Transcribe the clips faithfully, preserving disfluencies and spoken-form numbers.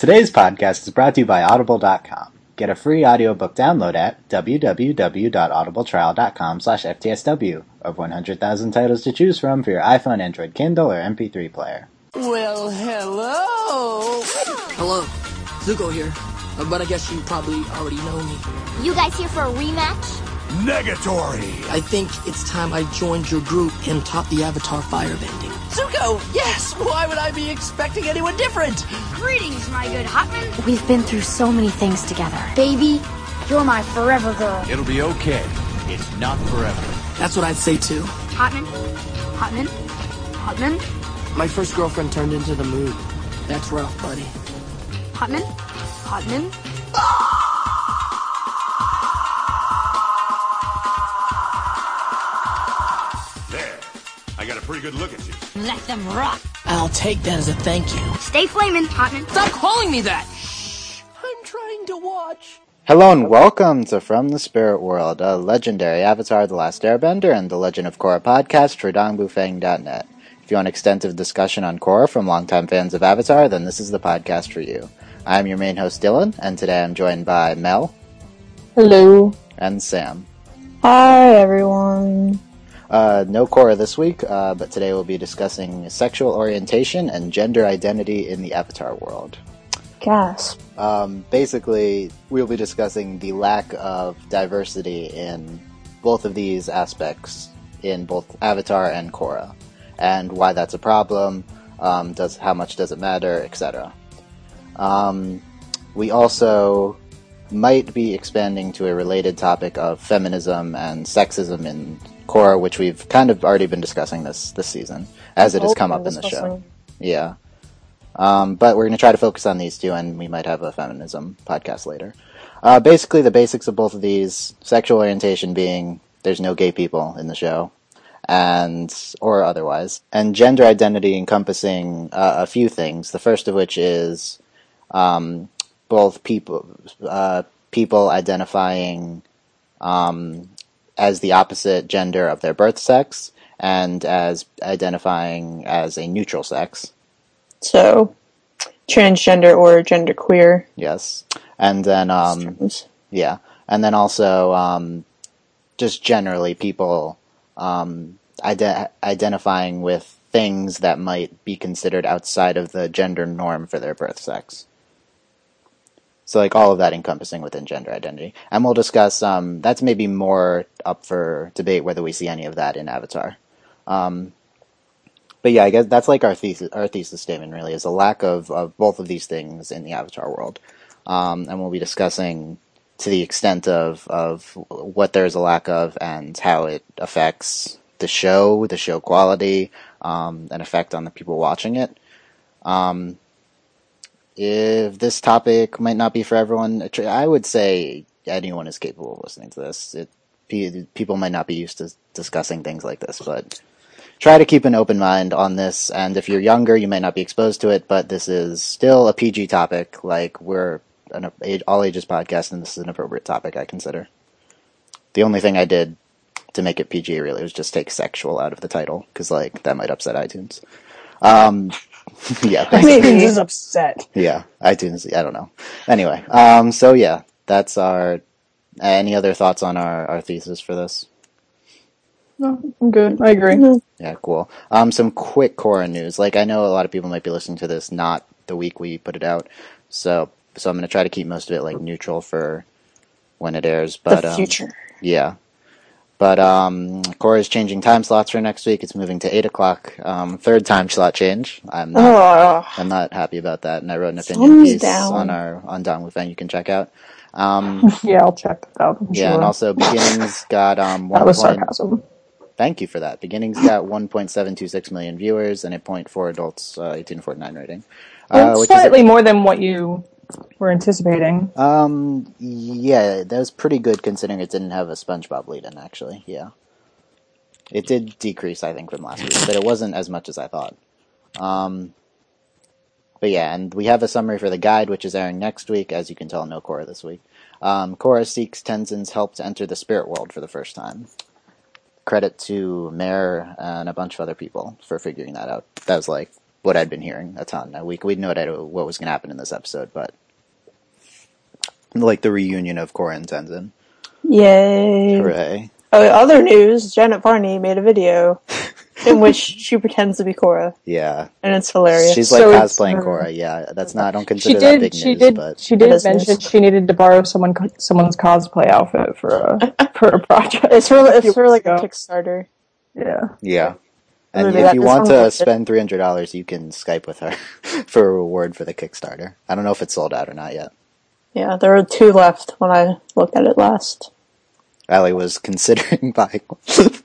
Today's podcast is brought to you by Audible dot com. Get a free audiobook download at w w w dot audible trial dot com slash f t s w. Over one hundred thousand titles to choose from for your iPhone, Android, Kindle, or M P three player. Well, hello! Hello, Zuko here. Uh, but I guess you probably already know me. You guys here for a rematch? Negatory! I think it's time I joined your group and taught the Avatar firebending. Zuko, yes! Why would I be expecting anyone different? Greetings, my good Hotman. We've been through so many things together. Baby, you're my forever girl. It'll be okay. It's not forever. That's what I'd say too. Hotman? Hotman? Hotman? My first girlfriend turned into the moon. That's rough, buddy. Hotman? Hotman? There. I got a pretty good look at you. Let them rock. I'll take that as a thank you. Stay flamin', Hotman. Stop calling me that! Shh! I'm trying to watch. Hello and welcome to From the Spirit World, a legendary Avatar The Last Airbender and The Legend of Korra podcast for dong bu fang dot net. If you want extensive discussion on Korra from longtime fans of Avatar, then this is the podcast for you. I'm your main host, Dylan, and today I'm joined by Mel. Hello. And Sam. Hi, everyone. Uh, no Korra this week, uh, but today we'll be discussing sexual orientation and gender identity in the Avatar world. Gasp. Um, basically, we'll be discussing the lack of diversity in both of these aspects in both Avatar and Korra, and why that's a problem, um, does how much does it matter, et cetera. Um, we also might be expanding to a related topic of feminism and sexism in Korra, which we've kind of already been discussing this this season, as it has come up in the show. Yeah. Um, but we're going to try to focus on these two, and we might have a feminism podcast later. Uh, basically, the basics of both of these, sexual orientation being there's no gay people in the show, and or otherwise, and gender identity encompassing uh, a few things, the first of which is um, both people uh, people identifying um, as the opposite gender of their birth sex, and as identifying as a neutral sex. So, transgender or genderqueer. Yes. And then, um, yeah. And then also, um, just generally people, um, ide- identifying with things that might be considered outside of the gender norm for their birth sex. So, like, all of that encompassing within gender identity. And we'll discuss, um, that's maybe more up for debate whether we see any of that in Avatar. Um, But yeah, I guess that's like our thesis. Our thesis statement really is a lack of, of both of these things in the Avatar world, um, and we'll be discussing to the extent of of what there's a lack of and how it affects the show, the show quality, um, and effect on the people watching it. Um, if this topic might not be for everyone, I would say anyone is capable of listening to this. It, people might not be used to discussing things like this, but try to keep an open mind on this, and if you're younger, you may not be exposed to it, but this is still a P G topic. Like, we're an all-ages podcast, and this is an appropriate topic, I consider. The only thing I did to make it P G, really, was just take sexual out of the title, because, like, that might upset iTunes. Um, yeah. iTunes is upset. Yeah, iTunes, I don't know. Anyway, um, so yeah, that's our... Any other thoughts on our, our thesis for this? No, I'm good. I agree. Yeah, cool. Um, some quick Korra news. Like, I know a lot of people might be listening to this not the week we put it out, so so I'm going to try to keep most of it, like, neutral for when it airs. But, the future. Um, yeah. But um, Korra is changing time slots for next week. It's moving to eight o'clock. Um, third time slot change. I'm not, oh. I'm not happy about that, and I wrote an opinion Thumbs piece down. on our on dong bu fang you can check out. Um, yeah, I'll check that out. I'm yeah, sure. and also Beginnings got um, one that was point, sarcasm. Thank you for that. Beginnings got one point seven two six million viewers and a point four adults, uh, eighteen to forty-nine rating. Well, Uh, which slightly is a, more than what you were anticipating. Um, yeah, that was pretty good considering it didn't have a SpongeBob lead-in, actually, yeah. It did decrease, I think, from last week, but it wasn't as much as I thought. Um, but yeah, and we have a summary for the guide, which is airing next week. As you can tell, no Korra this week. Um, Korra seeks Tenzin's help to enter the spirit world for the first time. Credit to Mare and a bunch of other people for figuring that out. That was like what I'd been hearing a ton. We we knew what, what was going to happen in this episode, but like the reunion of Korra and Tenzin. Yay! Hooray! Uh, other news: Janet Varney made a video in which she pretends to be Korra. Yeah, and it's hilarious. She's like So cosplaying it's- Korra. Yeah, that's not. I don't consider She that did. big She news, did. but She did It is mention news. she needed to borrow someone someone's cosplay outfit for a for a project. It's for it's for like a ago. Kickstarter. Yeah. yeah. And Maybe if that you is want to unlimited. spend three hundred dollars, you can Skype with her for a reward for the Kickstarter. I don't know if it's sold out or not yet. Yeah, there were two left when I looked at it last. Allie was considering buying one.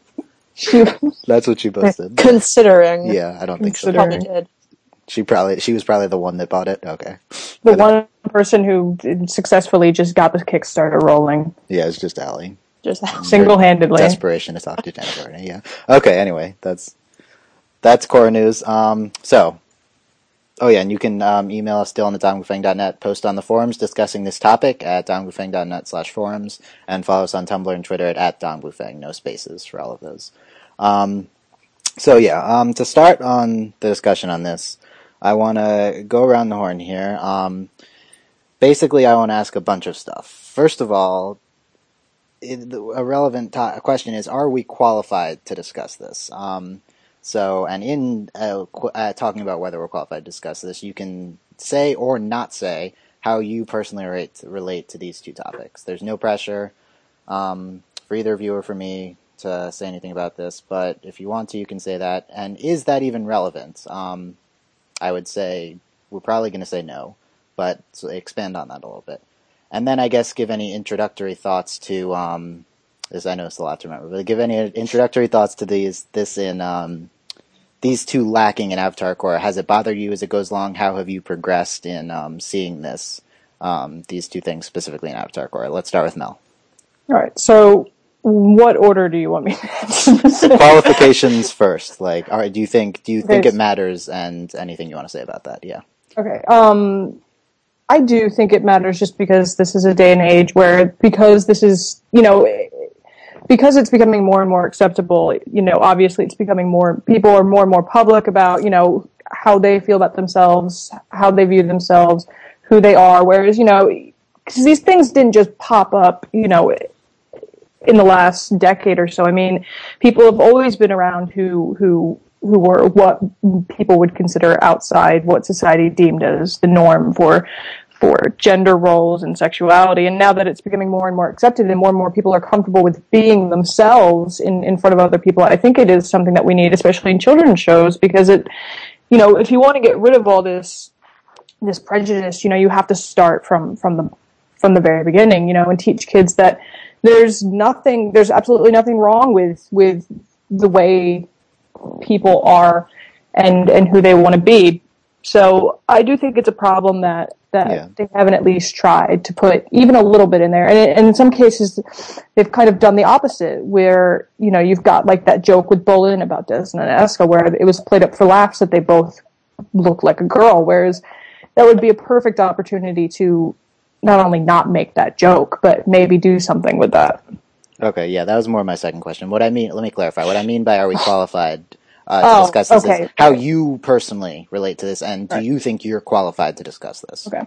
She That's what she posted. considering. Yeah, I don't think so. Considering. Probably did. She probably she was probably the one that bought it. Okay. The I don't- one person who did successfully just got the Kickstarter rolling Yeah, it's just Allie. Just single-handedly. Desperation to talk to Janet Varney. Yeah. Okay. Anyway, that's that's Korra news. Um. So. Oh yeah, and you can um, email us still on the dongwufeng dot net, post on the forums discussing this topic at dongwufeng dot net slash forums, and follow us on Tumblr and Twitter at, at dongwufeng, no spaces for all of those. Um, so yeah, um, to start on the discussion on this, I want to go around the horn here. Um, basically, I want to ask a bunch of stuff. First of all, it, a relevant to- question is, are we qualified to discuss this? Um, So, and in uh, qu- uh, talking about whether we're qualified to discuss this, you can say or not say how you personally relate relate to these two topics. There's no pressure um, for either of you or for me to say anything about this, but if you want to, you can say that. And is that even relevant? Um, I would say we're probably going to say no, but so expand on that a little bit. And then I guess give any introductory thoughts to... Um, This I know it's a lot to remember, but give any introductory thoughts to these this in um, these two lacking in Avatar Korra. Has it bothered you as it goes along? How have you progressed in um, seeing this um, these two things specifically in Avatar Korra? Let's start with Mel. All right. So, what order do you want me to say? Qualifications first. Like, all right, do you think do you think Okay. it matters? And anything you want to say about that? Yeah. Okay. Um, I do think it matters just because this is a day and age where, because this is, you know, because it's becoming more and more acceptable, you know, obviously it's becoming more, people are more and more public about, you know, how they feel about themselves, how they view themselves, who they are. Whereas, you know, because these things didn't just pop up, you know, in the last decade or so. I mean, people have always been around who, who, who were what people would consider outside what society deemed as the norm for for gender roles and sexuality. And now that it's becoming more and more accepted and more and more people are comfortable with being themselves in, in front of other people, I think it is something that we need, especially in children's shows, because it, you know, if you want to get rid of all this, this prejudice, you know, you have to start from, from the, from the very beginning, you know, and teach kids that there's nothing, there's absolutely nothing wrong with, with the way people are and, and who they want to be. So I do think it's a problem that, that Yeah. they haven't at least tried to put even a little bit in there. And, it, and in some cases, they've kind of done the opposite, where, you know, you've got like that joke with Bolin about Desna and Eska, where it was played up for laughs that they both look like a girl, whereas that would be a perfect opportunity to not only not make that joke, but maybe do something with that. Okay, yeah, that was more my second question. What I mean, let me clarify. What I mean by are we qualified uh, to Oh, discuss this okay. is how you personally relate to this, and do Right. you think you're qualified to discuss this? Okay.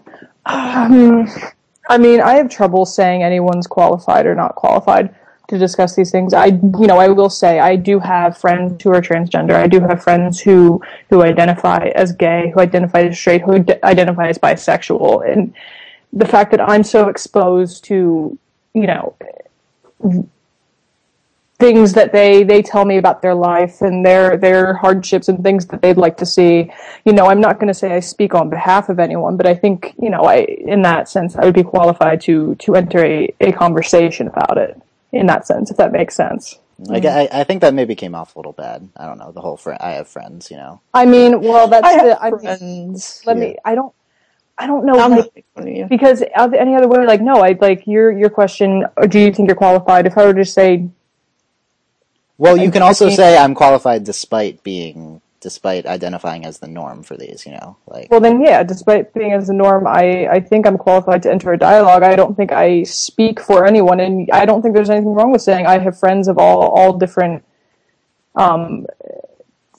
Um, I mean, I have trouble saying anyone's qualified or not qualified to discuss these things. I, you know, I will say I do have friends who are transgender. I do have friends who, who identify as gay, who identify as straight, who d- identify as bisexual. And the fact that I'm so exposed to, you know, things that they, they tell me about their life and their, their hardships and things that they'd like to see. You know, I'm not going to say I speak on behalf of anyone, but I think, you know, I, in that sense, I would be qualified to, to enter a, a conversation about it in that sense, if that makes sense. Like, I, I think that maybe came off a little bad. I don't know, the whole fr- I have friends, you know. I mean, well, that's I the, have I mean, friends. let Yeah. me, I don't, I don't know, I'm like, not making fun of you. because oth- any other way, like, no, I, like, your, your question, or do you think you're qualified? If I were to say, Well, you I- can I also mean- say I'm qualified despite being, despite identifying as the norm for these, you know, like. well, then, yeah, despite being as a norm, I, I think I'm qualified to enter a dialogue. I don't think I speak for anyone, and I don't think there's anything wrong with saying I have friends of all, all different, um,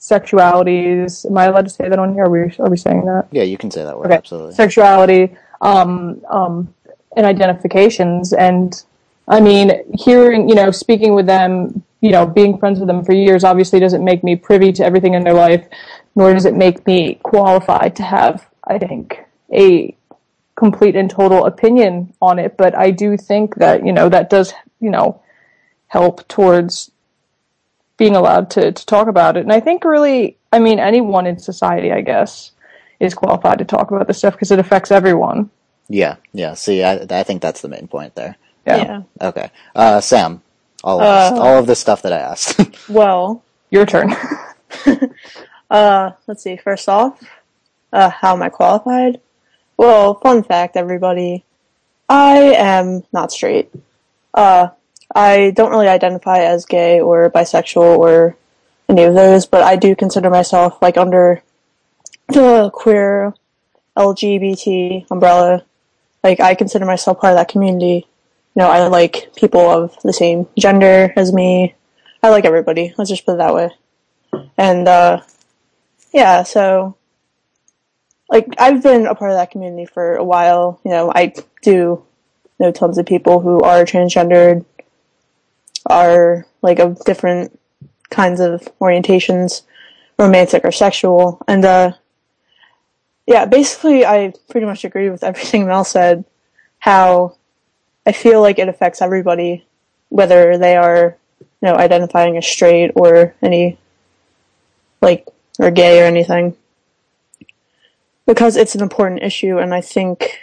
sexualities. Am I allowed to say that on here? Are we, are we saying that? Yeah, you can say that word, Okay. absolutely. Sexuality, um, um, and identifications. And, I mean, hearing, you know, speaking with them, you know, being friends with them for years obviously doesn't make me privy to everything in their life, nor does it make me qualified to have, I think, a complete and total opinion on it. But I do think that, you know, that does, you know, help towards being allowed to, to talk about it. And I think really, I mean, anyone in society, I guess, is qualified to talk about this stuff because it affects everyone. Yeah, yeah. See, I, I think that's the main point there. Yeah. Yeah. Okay. Uh, Sam, all of, Uh, this, all of the stuff that I asked. Well, Your turn. uh, let's see. First off, uh, how am I qualified? Well, fun fact, everybody. I am not straight. Uh, I don't really identify as gay or bisexual or any of those, but I do consider myself, like, under the queer L G B T umbrella. Like, I consider myself part of that community. You know, I like people of the same gender as me. I like everybody. Let's just put it that way. And, uh, yeah, so, like, I've been a part of that community for a while. You know, I do know tons of people who are transgendered, are, like, of different kinds of orientations, romantic or sexual. And, uh, yeah, basically, I pretty much agree with everything Mel said, how I feel like it affects everybody, whether they are, you know, identifying as straight or any, like, or gay or anything. Because it's an important issue, and I think,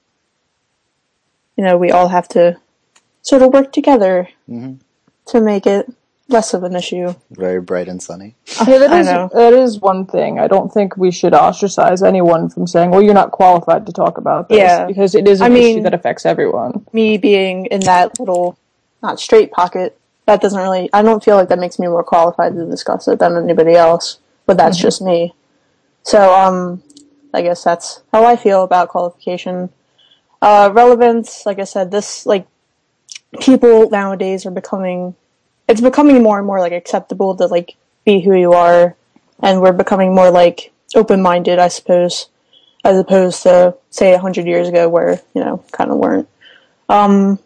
you know, we all have to sort of work together Mm-hmm. to make it less of an issue. Very bright and sunny. Yeah, that I is, know. that is one thing. I don't think we should ostracize anyone from saying, well, you're not qualified to talk about this. Yeah. Because it is an I mean- issue that affects everyone. Me being in that little, not straight pocket, that doesn't really, I don't feel like that makes me more qualified to discuss it than anybody else, but that's just me. So, um, I guess that's how I feel about qualification. Uh, relevance, like I said, this, like, people nowadays are becoming, it's becoming more and more, like, acceptable to, like, be who you are, and we're becoming more, like, open-minded, I suppose, as opposed to, say, a hundred years ago where, you know, kind of weren't. Um,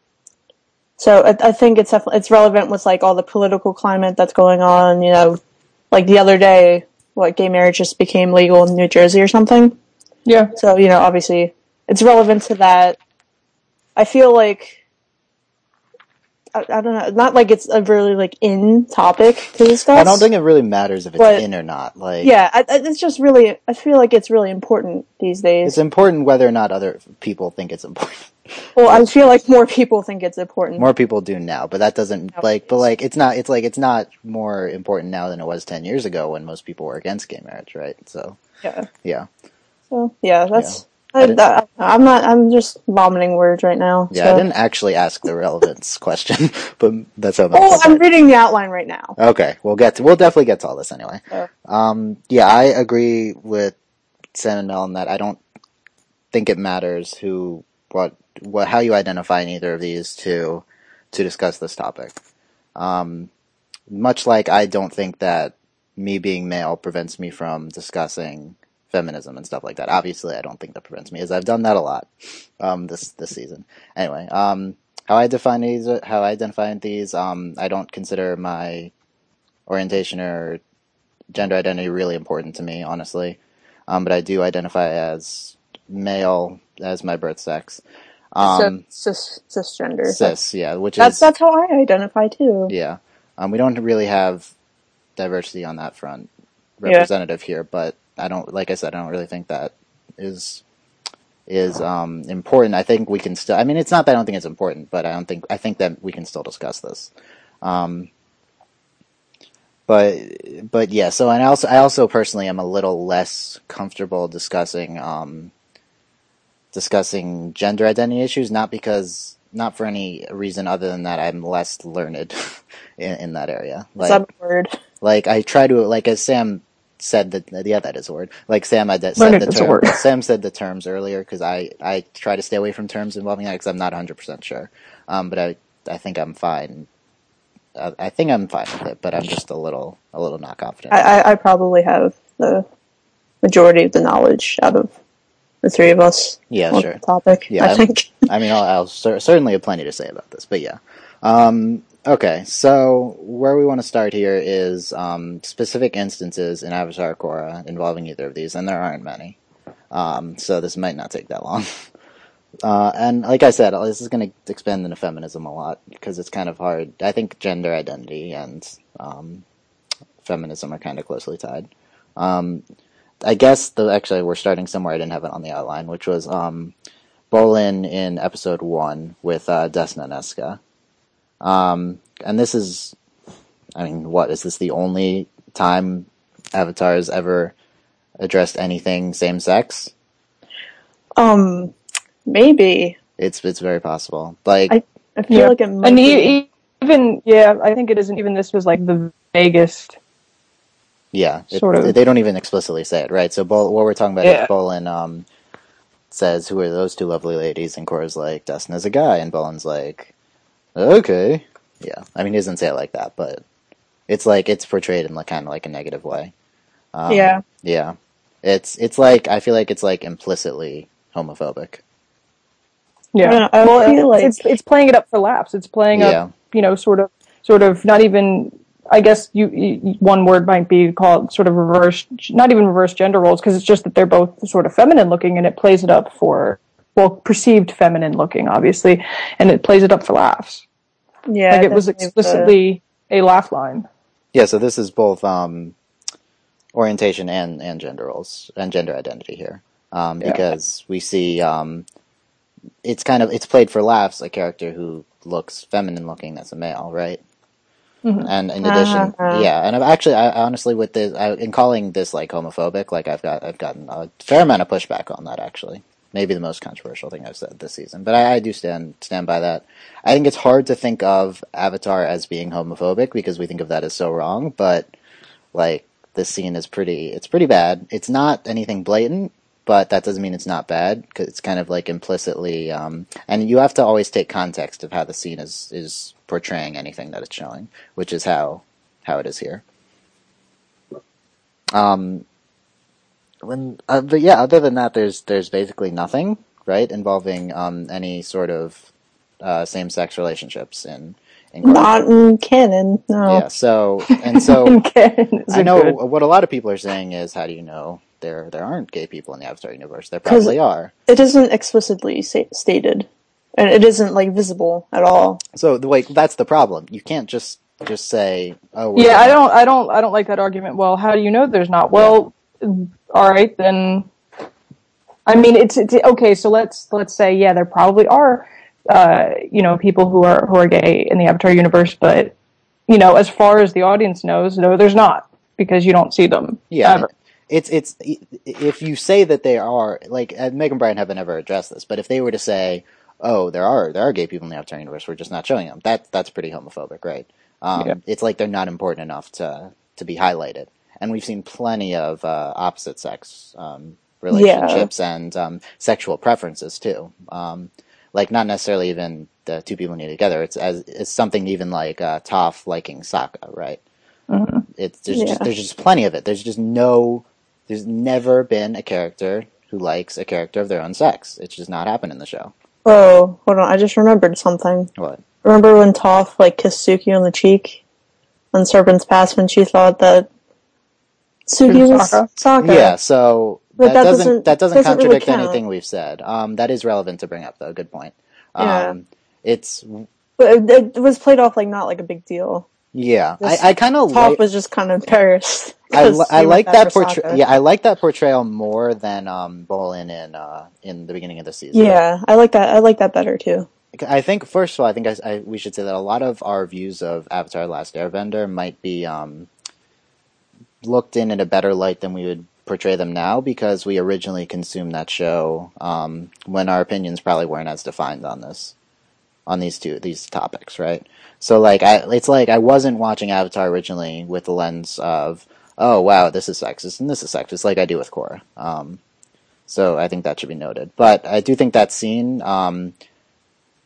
so I, I think it's definitely, it's relevant with, like, all the political climate that's going on, you know, like, the other day, what, gay marriage just became legal in New Jersey or something? Yeah. So, you know, obviously, it's relevant to that. I feel like, I, I don't know, not like it's a really, like, in topic to discuss. I don't think it really matters if it's But- in or not. Like, Yeah, I, I, it's just really, I feel like it's really important these days. it's important whether or not other people think it's important. Well, I feel like more people think it's important. More people do now, but that doesn't like. But like, it's not. It's like it's not more important now than it was ten years ago when most people were against gay marriage, right? So Yeah. yeah, So, yeah, that's, I I, didn't- that, I'm not, I'm just vomiting words right now. yeah. so. I didn't actually ask the relevance question, but that's how. Oh, I'm reading the outline right now. Okay, we'll get to, we'll definitely get to all this anyway. Yeah. Um, yeah, I agree with Sam and Mel in that I don't think it matters who, what, what, how you identify in either of these to to discuss this topic. Um, much like I don't think that me being male prevents me from discussing feminism and stuff like that. Obviously, I don't think that prevents me, as I've done that a lot um, this this season. Anyway, um, how I define these, how I identify these, um, I don't consider my orientation or gender identity really important to me, honestly. Um, but I do identify as male as my birth sex. Um, cis, cis, cisgender. cis, yeah, which That's is that's how I identify too. yeah. Um, we don't really have diversity on that front Yeah. representative here, but I don't, like I said, I don't really think that is is um, important. I think we can still. I mean, it's not that I don't think it's important, but I don't think I think that we can still discuss this. Um, but but yeah. So and I also I also personally am a little less comfortable discussing um, discussing gender identity issues, not because not for any reason other than that I'm less learned in, in that area. Is that a word? Like I try to, like as Sam said that, yeah, that is a word. Like Sam, I said Learned the is a term. word. Sam said the terms earlier because I, I try to stay away from terms involving that because I'm not one hundred percent sure. Um, but I I think I'm fine I, I think I'm fine with it, but I'm just a little a little not confident. I, I, I probably have the majority of the knowledge out of the three of us. Yeah, on sure. the topic, Yeah, I I'm- think. I mean, I'll, I'll cer- certainly have plenty to say about this, but yeah. Um, okay, so where we want to start here is um, specific instances in Avatar Korra involving either of these, and there aren't many. Um, so this might not take that long. Uh, and like I said, this is going to expand into feminism a lot because it's kind of hard. I think gender identity and um, feminism are kind of closely tied. Um, I guess the actually we're starting somewhere. I didn't have it on the outline, which was um, Bolin in episode one with uh, Desna Nesca. Um, and this is, I mean, what is this the only time Avatar has ever addressed anything same sex? Um, maybe. It's it's very possible. Like I, I feel Yeah. like it might And be. e- even, yeah, I think it isn't even this was like the vaguest. yeah, it, sort of. they don't even explicitly say it, right? So Bol- what we're talking about Yeah. is Bolin um, says, "Who are those two lovely ladies?" And Korra's like, "Desna's a guy," and Bolin's like, "Okay." Yeah, I mean, he doesn't say it like that, but it's like it's portrayed in like kind of like a negative way. Um, Yeah. yeah. It's it's like I feel like it's like implicitly homophobic. Yeah. I don't know, I well, feel like- it's it's playing it up for laughs. It's playing Yeah. up, you know, sort of, sort of not even. I guess you, you one word might be called sort of reverse, not even reverse gender roles, because it's just that they're both sort of feminine looking, and it plays it up for well perceived feminine looking, obviously, and it plays it up for laughs. Yeah, Like it was definitely the- explicitly a laugh line. Yeah, so this is both um, orientation and, and gender roles and gender identity here, um, Yeah. because we see um, it's kind of it's played for laughs a character who looks feminine looking that's a male, right? Mhm. And in addition, Uh-huh. yeah, and I've actually, I honestly, with this, I, in calling this like homophobic, like I've got, I've gotten a fair amount of pushback on that. Actually, maybe the most controversial thing I've said this season, but I, I do stand stand by that. I think it's hard to think of Avatar as being homophobic because we think of that as so wrong. But like this scene is pretty, it's pretty bad. It's not anything blatant, but that doesn't mean it's not bad because it's kind of like implicitly, um, and you have to always take context of how the scene is is portraying anything that it's showing, which is how how it is here. Um, when, uh, but yeah, other than that, there's there's basically nothing, right, involving um, any sort of uh, same-sex relationships in in Korra. Not in canon, no. Yeah, so and so Okay, is I it know good? what a lot of people are saying is, how do you know there there aren't gay people in the Avatar universe? There 'Cause- probably are. It isn't explicitly sa- stated. And it isn't, like, visible at all. So the way that's the problem. You can't just just say, "Oh, we're Yeah, gonna- I don't, I don't, I don't like that argument. Well, how do you know there's not? Well, all right then. I mean, it's, it's okay. So let's let's say, yeah, there probably are, uh, you know, people who are who are gay in the Avatar universe, but you know, as far as the audience knows, no, there's not because you don't see them Yeah, ever. it's it's if you say that they are, like, uh, Meg and Brian haven't ever addressed this, but if they were to say, "Oh, there are there are gay people in the Avatar universe, we're just not showing them," that that's pretty homophobic, right? Um, Yeah. It's like they're not important enough to to be highlighted, and we've seen plenty of uh, opposite sex um, relationships and um, sexual preferences too. Um, like not necessarily even the two people need together. It's as it's something even like uh, Toph liking Sokka, right? Mhm. It's there's Yeah. just there's just plenty of it. There's just no there's never been a character who likes a character of their own sex. It's just not happened in the show. Oh, hold on, I just remembered something. What? Remember when Toph, like, kissed Suki on the cheek on Serpent's Pass when she thought that Suki Was was Sokka? Sokka? Yeah, so But that, that doesn't, doesn't- that doesn't doesn't really contradict count. anything we've said. Um, that is relevant to bring up, though. Good point. Um, Yeah. It's But it, it was played off like not like a big deal. yeah. This I, I kind of Toph like. was just kind of embarrassed. I, 'cause li- I he like went that after portrayal. Sokka. Yeah, I like that portrayal more than um, Bolin in uh, in the beginning of the season. Yeah, I like that. I like that better too. I think first of all, I think I, I, we should say that a lot of our views of Avatar: The Last Airbender might be um, looked in in a better light than we would portray them now because we originally consumed that show um, when our opinions probably weren't as defined on this, on these two these topics, right? So like, I, it's like I wasn't watching Avatar originally with the lens of, oh wow, this is sexist and this is sexist, like I do with Korra. Um, so I think that should be noted. But I do think that scene. Um,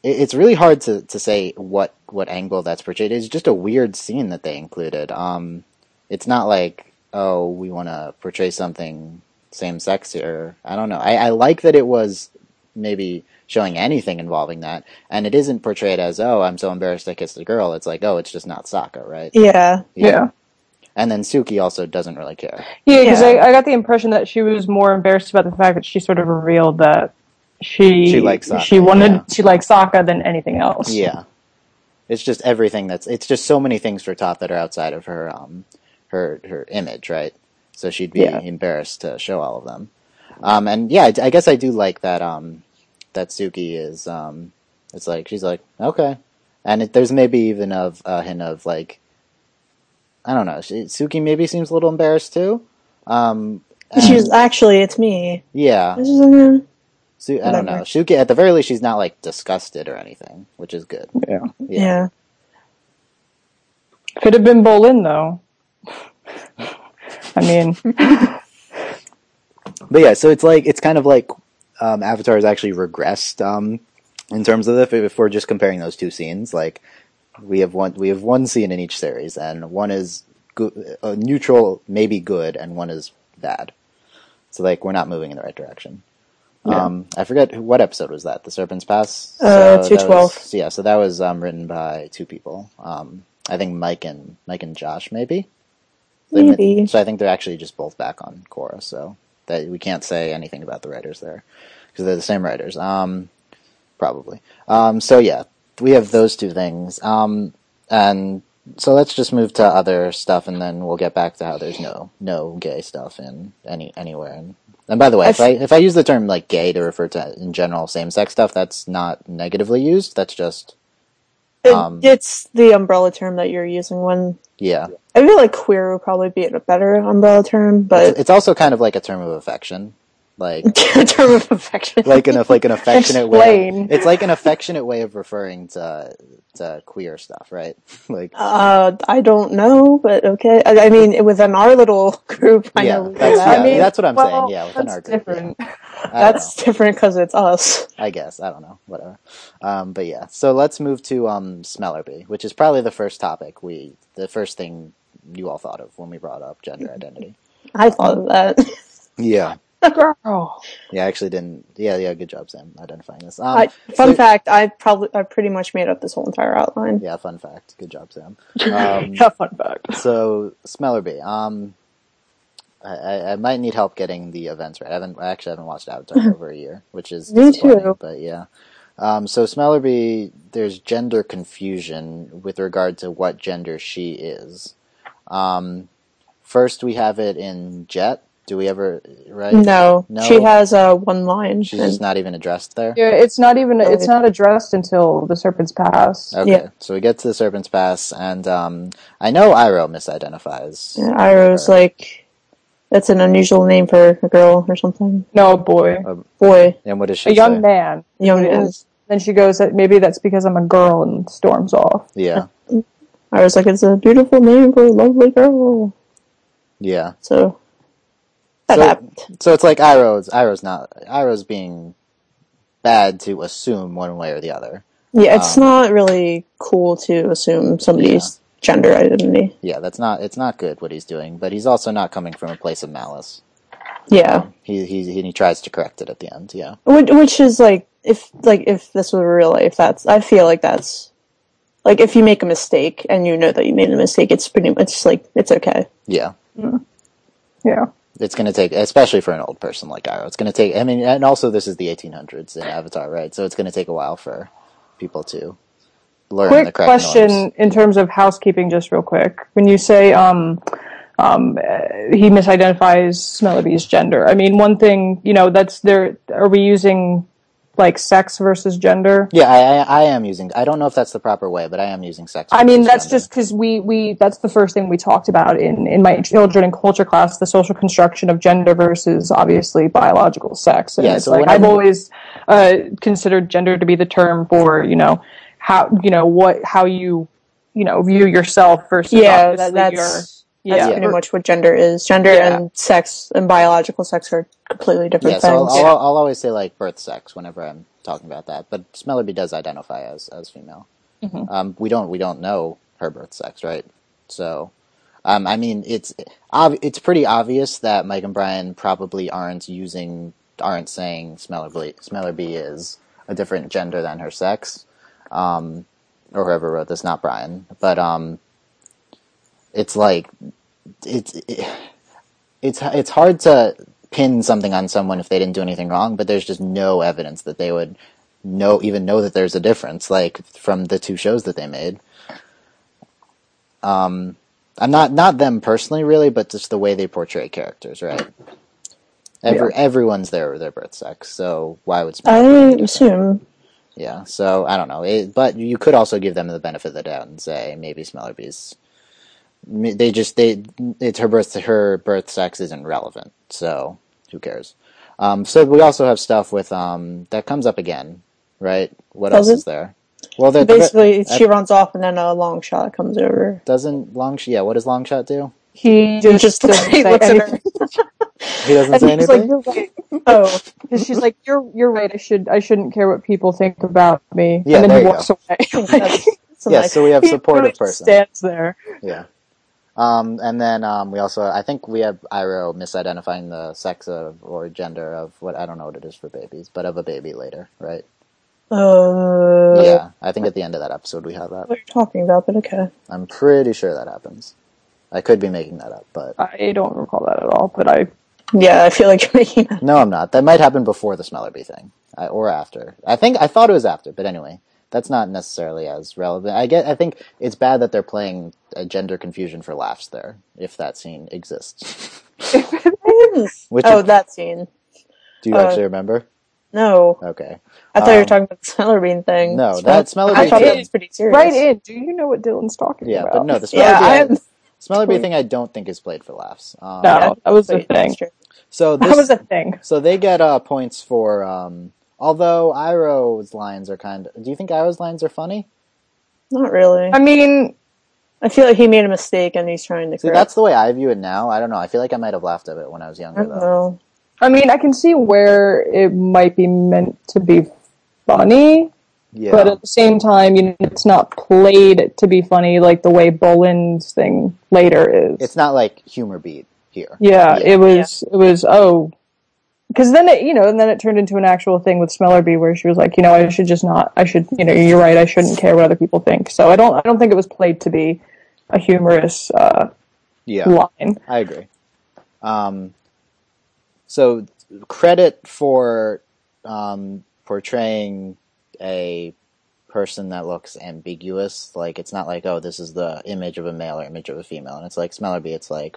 it, it's really hard to, to say what, what angle that's portrayed. It's just a weird scene that they included. Um, it's not like, oh, we want to portray something same-sex here. I don't know. I, I like that it was maybe showing anything involving that, and it isn't portrayed as, oh, I'm so embarrassed I kissed a girl. It's like, oh, it's just not Sokka, right? Yeah. Yeah. yeah. And then Suki also doesn't really care. Yeah, because Yeah. I, I got the impression that she was more embarrassed about the fact that she sort of revealed that she She likes Sokka, she wanted yeah. she liked Sokka than anything else. Yeah. It's just everything that's, it's just so many things for Toph that are outside of her, um, her, her image, right? So she'd be Yeah. embarrassed to show all of them. Um, and yeah, I, I guess I do like that, um, that Suki is, um, it's like, she's like, okay. And it, there's maybe even of a hint of like, I don't know, she, Suki maybe seems a little embarrassed too. Um, and- She's actually, it's me. yeah. This is, uh, Su- I don't know. Whatever. Suki, at the very least, she's not like disgusted or anything, which is good. Yeah. yeah. Could have been Bolin though. I mean, But yeah, so it's like, it's kind of like, um, Avatar has actually regressed, um, in terms of the, if we're just comparing those two scenes, like, we have one, we have one scene in each series, and one is go- uh, neutral, maybe good, and one is bad. So like, we're not moving in the right direction. Yeah. Um, I forget, who- what episode was that? The Serpent's Pass? Uh, So two that twelve. was- Yeah, so that was, um, written by two people. Um, I think Mike and, Mike and Josh, maybe? They- Maybe. So I think they're actually just both back on Korra, so that we can't say anything about the writers there because they're the same writers. Um, probably. Um, so yeah, we have those two things. Um, and so let's just move to other stuff, and then we'll get back to how there's no no gay stuff in any anywhere. And, and by the way, I if I if I use the term like gay to refer to in general same sex stuff, that's not negatively used. That's just It, Um, it's the umbrella term that you're using when... yeah. I feel like queer would probably be a better umbrella term, It's, but... it's also kind of like a term of affection, like. a term of affection. like an like an affectionate way. Explain. It's like an affectionate way of referring to to queer stuff, right? Like Uh, I don't know, but okay. I, I mean, within our little group, I yeah, know we do that's, that. yeah, I mean, that's what I'm well, saying. Yeah, within that's our group, different. yeah. I don't That's know. different because it's us. I guess I don't know. Whatever. Um, but yeah, so let's move to um, Smellerby, which is probably the first topic we, the first thing you all thought of when we brought up gender identity. I thought of that. Yeah. Girl. Yeah, I actually didn't. Yeah, yeah. Good job, Sam, identifying this. Um, I, fun so- fact: I probably, I pretty much made up this whole entire outline. Yeah, fun fact. Good job, Sam. Um, Yeah, fun fact. So Smellerby, um, I, I, I might need help getting the events right. I haven't, I actually haven't watched Avatar in over a year, which is Me disappointing, too. But yeah, um, so Smellerby, there's gender confusion with regard to what gender she is. Um, first, we have it in Jet. Do we ever right? No, No? she has uh, one line. She's and- just not even addressed there. Yeah, it's not even it's not addressed until the Serpent's Pass. Okay, Yeah. so we get to the Serpent's Pass, and um, I know Iroh misidentifies. and Iroh's her. like, that's an unusual name for a girl or something. No, boy. Boy, And what does she A young say? man. young And man. then she goes, maybe that's because I'm a girl, and storms off. Yeah, Iroh's like, it's a beautiful name for a lovely girl. yeah. So that So- happened. So it's like Iroh's Iroh's not Iroh's being bad to assume one way or the other. Yeah, it's um, not really cool to assume somebody's gender identity. Yeah, that's not it's not good what he's doing, but he's also not coming from a place of malice. Yeah, He he he tries to correct it at the end. Yeah, which, which is like, if like if this was real life, that's I feel like that's like if you make a mistake and you know that you made a mistake, it's pretty much like it's okay. yeah. Yeah. It's going to take, especially for an old person like Iroh, it's going to take. I mean, and also this is the eighteen hundreds in Avatar, right? So it's going to take a while for people to learn the Quick correct question norms. in terms of housekeeping, just real quick. When you say um, um, uh, he misidentifies Smellerby's gender, I mean, one thing, you know, that's there. Are we using like sex versus gender? Yeah, I, I I am using. I don't know if that's the proper way, but I am using sex. I mean, versus that's gender. just because we, we, that's the first thing we talked about in, in my children and culture class, the social construction of gender versus obviously biological sex. And Yeah, it's so like, when I've I'm- always uh, considered gender to be the term for, you know, how, you know, what, how you, you know, view yourself versus Yeah, obviously that, your, that's That's Yeah. pretty much what gender is. Gender Yeah. and sex and biological sex are completely different Yeah, so things. I'll, I'll, I'll always say like birth sex whenever I'm talking about that. But Smellerby does identify as as female. Mm-hmm. Um, we don't we don't know her birth sex, right? So, um, I mean, it's ob- it's pretty obvious that Mike and Brian probably aren't using aren't saying Smellerby Smellerby is a different gender than her sex, um, or whoever wrote this, not Brian. But um, it's like it's it, it's it's hard to pin something on someone if they didn't do anything wrong, but there's just no evidence that they would know even know that there's a difference, like from the two shows that they made. Um, I'm not not them personally, really, but just the way they portray characters, right? Every Yeah. everyone's their their birth sex, so why would I Smellerby be different? assume. Yeah, so I don't know, it, but you could also give them the benefit of the doubt and say maybe Smellerby's. They just they it's her birth her birth sex isn't relevant, so who cares? Um, so we also have stuff with um that comes up again, right? What Does else it? is there? Well, the, Basically, the, she runs off and then a long shot comes over. doesn't long yeah. What does Longshot do? He just, Just doesn't he say looks at her. anything. He doesn't And say he's anything. like, "You're right." Oh, because she's like, "You're you're right. I should I shouldn't care what people think about me." Yeah, and then there he you walks go. away. That's, that's a Yeah, nice- so we have He supportive really person. stands there. Yeah. Um, and then um, we also, I think we have Iroh misidentifying the sex of or gender of what I don't know what it is for babies, but of a baby later, right? Uh, Yeah, I think at the end of that episode we have that. What you're talking about, but okay. I'm pretty sure that happens. I could be making that up, but I don't recall that at all, but I Yeah, I feel like you're making that. no, I'm not. That might happen before the Smellerby thing, I, or after. I think I thought it was after, but anyway, that's not necessarily as relevant. I get. I think it's bad that they're playing a gender confusion for laughs there, if that scene exists. Which oh, is- that scene. Do you Uh, actually remember? No. Okay. I thought you were Um, talking about the Smellerbean thing. No, Smell- that Smellerbean I thought thing- that was pretty serious. right in. Do you know what Dylan's talking Yeah, about? but no, the Smellerby, Yeah, I am. Smellerby thing I don't think is played for laughs. Um, No, that was the Wait, thing. that's true. So That this, was a thing. so they get uh, points for. Um, although Iroh's lines are kind of. Do you think Iroh's lines are funny? Not really. I mean, I feel like he made a mistake and he's trying to See, correct. that's the way I view it now. I don't know. I feel like I might have laughed at it when I was I younger, don't though. know. I mean, I can see where it might be meant to be funny, Yeah. but at the same time, you know, it's not played to be funny like the way Bolin's thing later is. It's not like humor beat here. Yeah, Yeah. it was. It was. Oh, because then it, you know, and then it turned into an actual thing with Smellerby, where she was like, you know, I should just not. I should, you know, you're right. I shouldn't care what other people think. So I don't. I don't think it was played to be a humorous uh, Yeah. line. I agree. Um, so credit for um, portraying a person that looks ambiguous. Like, it's not like, oh, this is the image of a male or image of a female. And it's like Smellerby, it's like,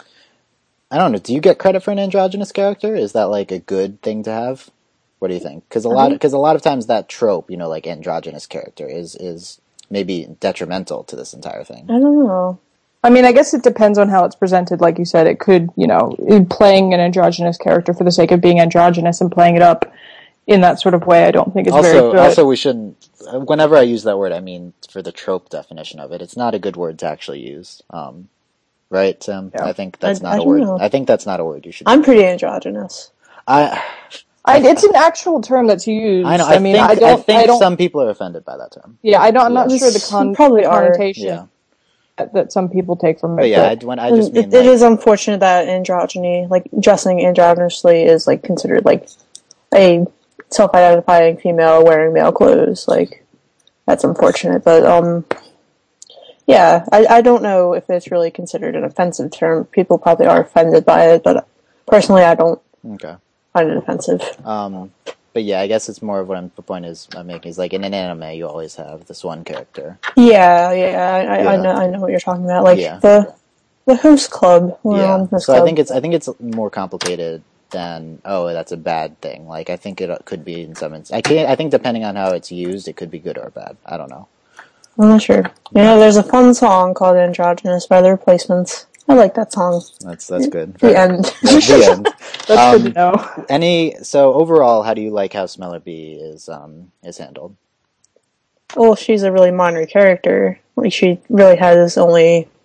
I don't know. Do you get credit for an androgynous character? Is that like a good thing to have? What do you think? Because a lot, because a lot of times that trope, you know, like androgynous character, is is maybe detrimental to this entire thing. I don't know. I mean, I guess it depends on how it's presented. Like you said, it could, you know, playing an androgynous character for the sake of being androgynous and playing it up in that sort of way, I don't think is very Also, good. also, we shouldn't. Whenever I use that word, I mean for the trope definition of it. It's not a good word to actually use. Um, right, Tim? Yeah. I think that's I- not I a don't word. know. I think that's not a word you should. I'm pretty androgynous. I. I, it's an actual term that's used. I know. I, mean, think, I don't. I think don't, some people are offended by that term. Yeah, I don't. I'm not Yeah. sure the con- Probably the are. connotation Yeah, that, that some people take from it. but yeah, I, but- when I just mean it, like, it is unfortunate that androgyny, like dressing androgynously, is like considered like a self-identifying female wearing male clothes. Like that's unfortunate, but um, yeah, I, I don't know if it's really considered an offensive term. People probably are offended by it, but personally, I don't okay. find it offensive. Um, but yeah, I guess it's more of what I'm, the point is I'm making is like in an anime, you always have this one character. Yeah, yeah, I, I, I Yeah. know, I know what you're talking about. Like Yeah. the the host club. We're Yeah. on this So I club. think it's I think it's more complicated than oh that's a bad thing. Like I think it could be in some. Ins- I can't. I think depending on how it's used, it could be good or bad. I don't know. I'm not sure. You know, there's a fun song called "Androgynous" by The Replacements. I like that song. That's that's good. The end. That's the end. That's Um, good to know. Any so overall, how do you like how Smellerby is um is handled? Well, she's a really minor character. Like she really has only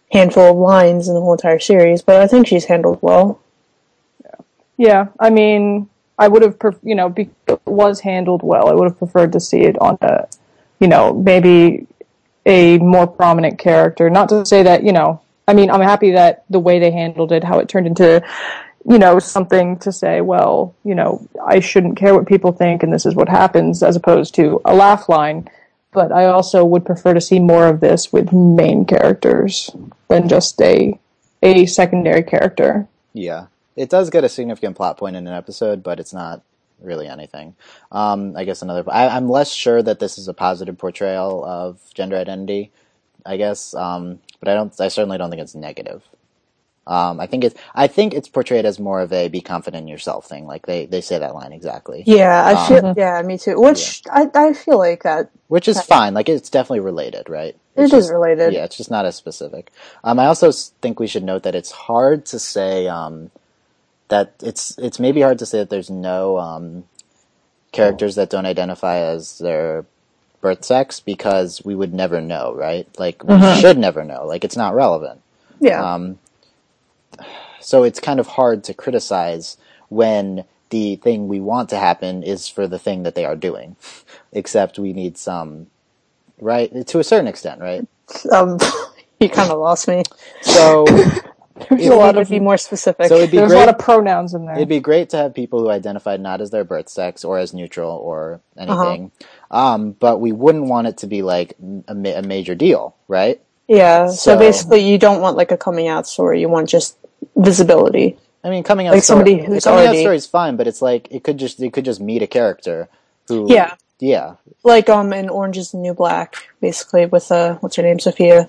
handful of lines in the whole entire series, but I think she's handled well. Yeah, I mean, I would have, pref- you know, because it was handled well, I would have preferred to see it on a, you know, maybe a more prominent character. Not to say that, you know, I mean, I'm happy that the way they handled it, how it turned into, you know, something to say, well, you know, I shouldn't care what people think and this is what happens, as opposed to a laugh line. But I also would prefer to see more of this with main characters than just a a secondary character. Yeah. It does get a significant plot point in an episode, but it's not really anything. Um, I guess another... I, I'm less sure that this is a positive portrayal of gender identity, I guess. Um, but I don't. I certainly don't think it's negative. Um, I think it's. I think it's portrayed as more of a "be confident in yourself" thing. Like they, they say that line exactly. Yeah, I um, feel. Yeah, me too. Which yeah. I I feel like that. Which is fine. Like it's definitely related, right? It's it just, is related. Yeah, it's just not as specific. Um, I also think we should note that it's hard to say. Um, that it's it's maybe hard to say that there's no um, characters that don't identify as their birth sex because we would never know, right? Like we mm-hmm. should never know. Like it's not relevant. Yeah. Um, so it's kind of hard to criticize when the thing we want to happen is for the thing that they are doing. Except we need some, right? To a certain extent, right? Um, you kind of lost me. So. There's a lot of be more specific. So it'd be There's great, a lot of pronouns in there. It'd be great to have people who identified not as their birth sex or as neutral or anything. Uh-huh. Um, but we wouldn't want it to be like a, ma- a major deal, right? Yeah. So, so basically, you don't want like a coming out story. You want just visibility. I mean, coming out like story, somebody who's coming already... out story is fine, but it's like it could just it could just meet a character who yeah yeah like um in Orange Is the New Black, basically with uh what's her name, Sophia.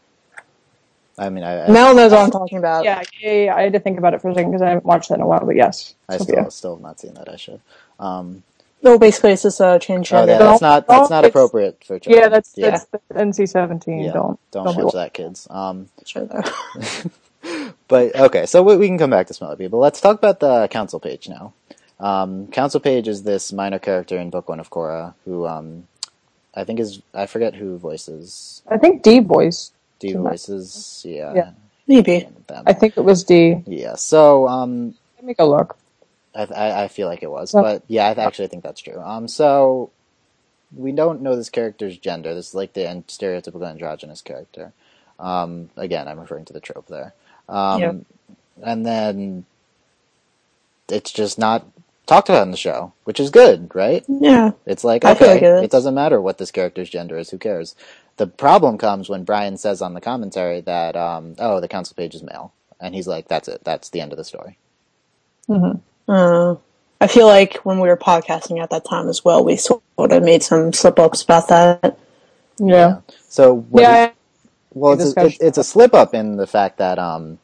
I mean, I, I Mel knows what I'm talking about. Yeah, yeah, I had to think about it for a second because I haven't watched that in a while. But yes, I Sophia. still still have not seen that. I should. Um, no, basically it's just a change. Oh, yeah, that's not that's not appropriate for children. Yeah, that's yeah. that's, that's N C seventeen. Yeah, don't don't, don't watch that, kids. Um, sure though. But okay, so we, we can come back to Smelly People. Let's talk about the Council Page now. Um, Council Page is this minor character in Book One of Korra who um, I think is I forget who voices. I think D voice. D voices. Yeah. Yeah. Maybe. I think it was D. Yeah. So, um, let me go look. I, I, I feel like it was, but yeah, I actually think that's true. Um, so we don't know this character's gender. This is like the stereotypical androgynous character. Um, again, I'm referring to the trope there. Um, yeah. And then it's just not talked about in the show, which is good, right? Yeah. It's like, I feel okay, like it, it doesn't matter what this character's gender is. Who cares? The problem comes when Brian says on the commentary that, um, oh, the Council Page is male. And he's like, that's it. That's the end of the story. Mm-hmm. Uh, I feel like when we were podcasting at that time as well, we sort of made some slip-ups about that. Yeah. yeah. So, what yeah. Is, well, it's a, it, it's a slip-up in the fact that um,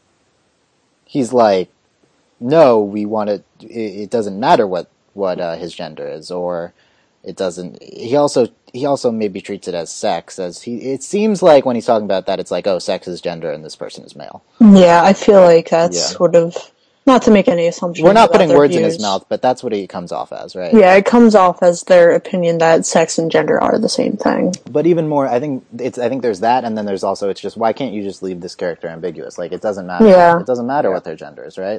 he's like, no, we want it, it, it doesn't matter what, what uh, his gender is, or it doesn't, he also, he also maybe treats it as sex, as he, it seems like when he's talking about that, it's like, oh, sex is gender and this person is male. Yeah, I feel like that's yeah. sort of, not to make any assumptions. We're not putting words views. in his mouth, but that's what he comes off as, right? Yeah, it comes off as their opinion that sex and gender are the same thing. But even more, I think it's, I think there's that, and then there's also, it's just, why can't you just leave this character ambiguous? Like, it doesn't matter. Yeah. It doesn't matter what their gender is, right?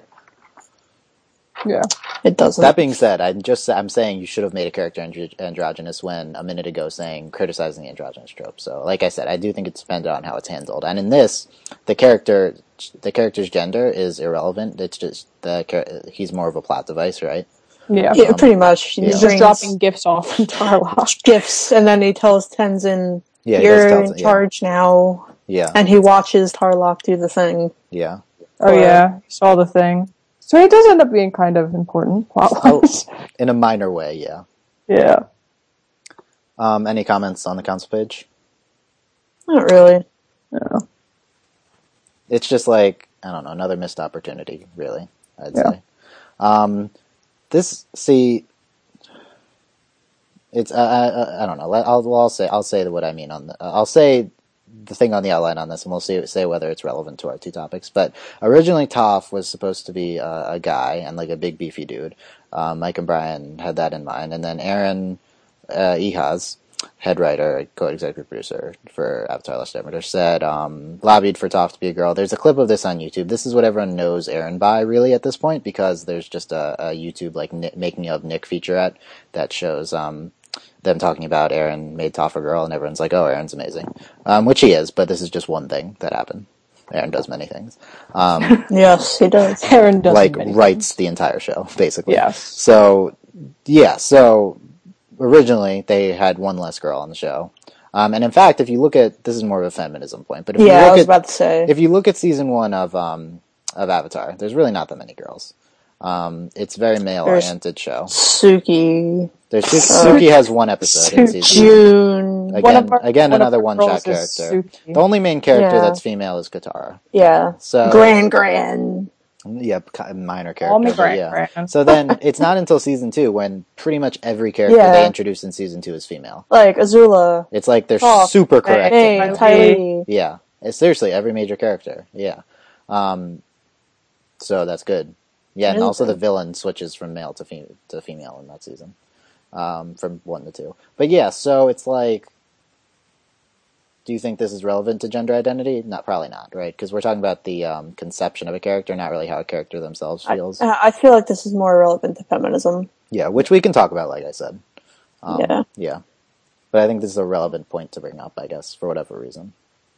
Yeah. It doesn't. That being said, I'm just I'm saying you should have made a character andro- androgynous when a minute ago saying criticizing the androgynous trope. So, like I said, I do think it's dependent on how it's handled. And in this, the character the character's gender is irrelevant. It's just the he's more of a plot device, right? Yeah, yeah, um, pretty much. He's yeah. just dropping gifts off from Tarlock. Gifts, and then he tells Tenzin, yeah, "You're Tenzin, in charge yeah. now." Yeah, and he watches Tarlock do the thing. Yeah. Oh or, yeah, he saw the thing. So he does end up being kind of important plot-wise. Oh, in a minor way, yeah. Yeah. Um, any comments on the Council Page? Not really. No. It's just like, I don't know, another missed opportunity, really, I'd yeah. say. Um, this, see, it's, uh, I, I don't know, I'll, well, I'll say, I'll say what I mean on the, uh, I'll say the thing on the outline on this, and we'll see, say whether it's relevant to our two topics. But originally Toph was supposed to be uh, a guy and like a big beefy dude. Um, Mike and Brian had that in mind. And then Aaron uh, Ehaz head writer, co-executive producer for Avatar: Last Airbender, said, um, lobbied for Toph to be a girl. There's a clip of this on YouTube. This is what everyone knows Eren by, really, at this point, because there's just a, a YouTube, like, Nick, making of Nick featurette that shows um, them talking about Eren made Toph a girl, and everyone's like, oh, Eren's amazing. Um, which he is, but this is just one thing that happened. Eren does many things. Um, yes, he does. Eren does like, many writes things. the entire show, basically. Yes. So, yeah, so... originally, they had one less girl on the show. Um, and in fact, if you look at, this is more of a feminism point, but if yeah, you look I was at, about to say. if you look at season one of, um, of Avatar, there's really not that many girls. Um, it's a very male-oriented show. Suki. There's Suki, Suki has one episode in season June. Again, One of our- again one of another our one-shot girls is character. Suki. The only main character Yeah. that's female is Katara. Yeah. So, Gran Gran. Yep, kind of minor Call me character, but Gran yeah. Gran. So then, it's not until season two when pretty much every character Yeah. they introduce in season two is female. Like Azula. It's like they're Oh, super correct. Hey, in that. Tylee. Yeah, it's seriously every major character. Yeah, um, so that's good. Yeah, and Really also the good. villain switches from male to fem- to female in that season, um, from one to two. But yeah, so it's like, do you think this is relevant to gender identity? Not, probably not, right? Because we're talking about the um, conception of a character, not really how a character themselves feels. I, I feel like this is more relevant to feminism. Yeah, which we can talk about, like I said. Um, Yeah. Yeah, but I think this is a relevant point to bring up, I guess, for whatever reason.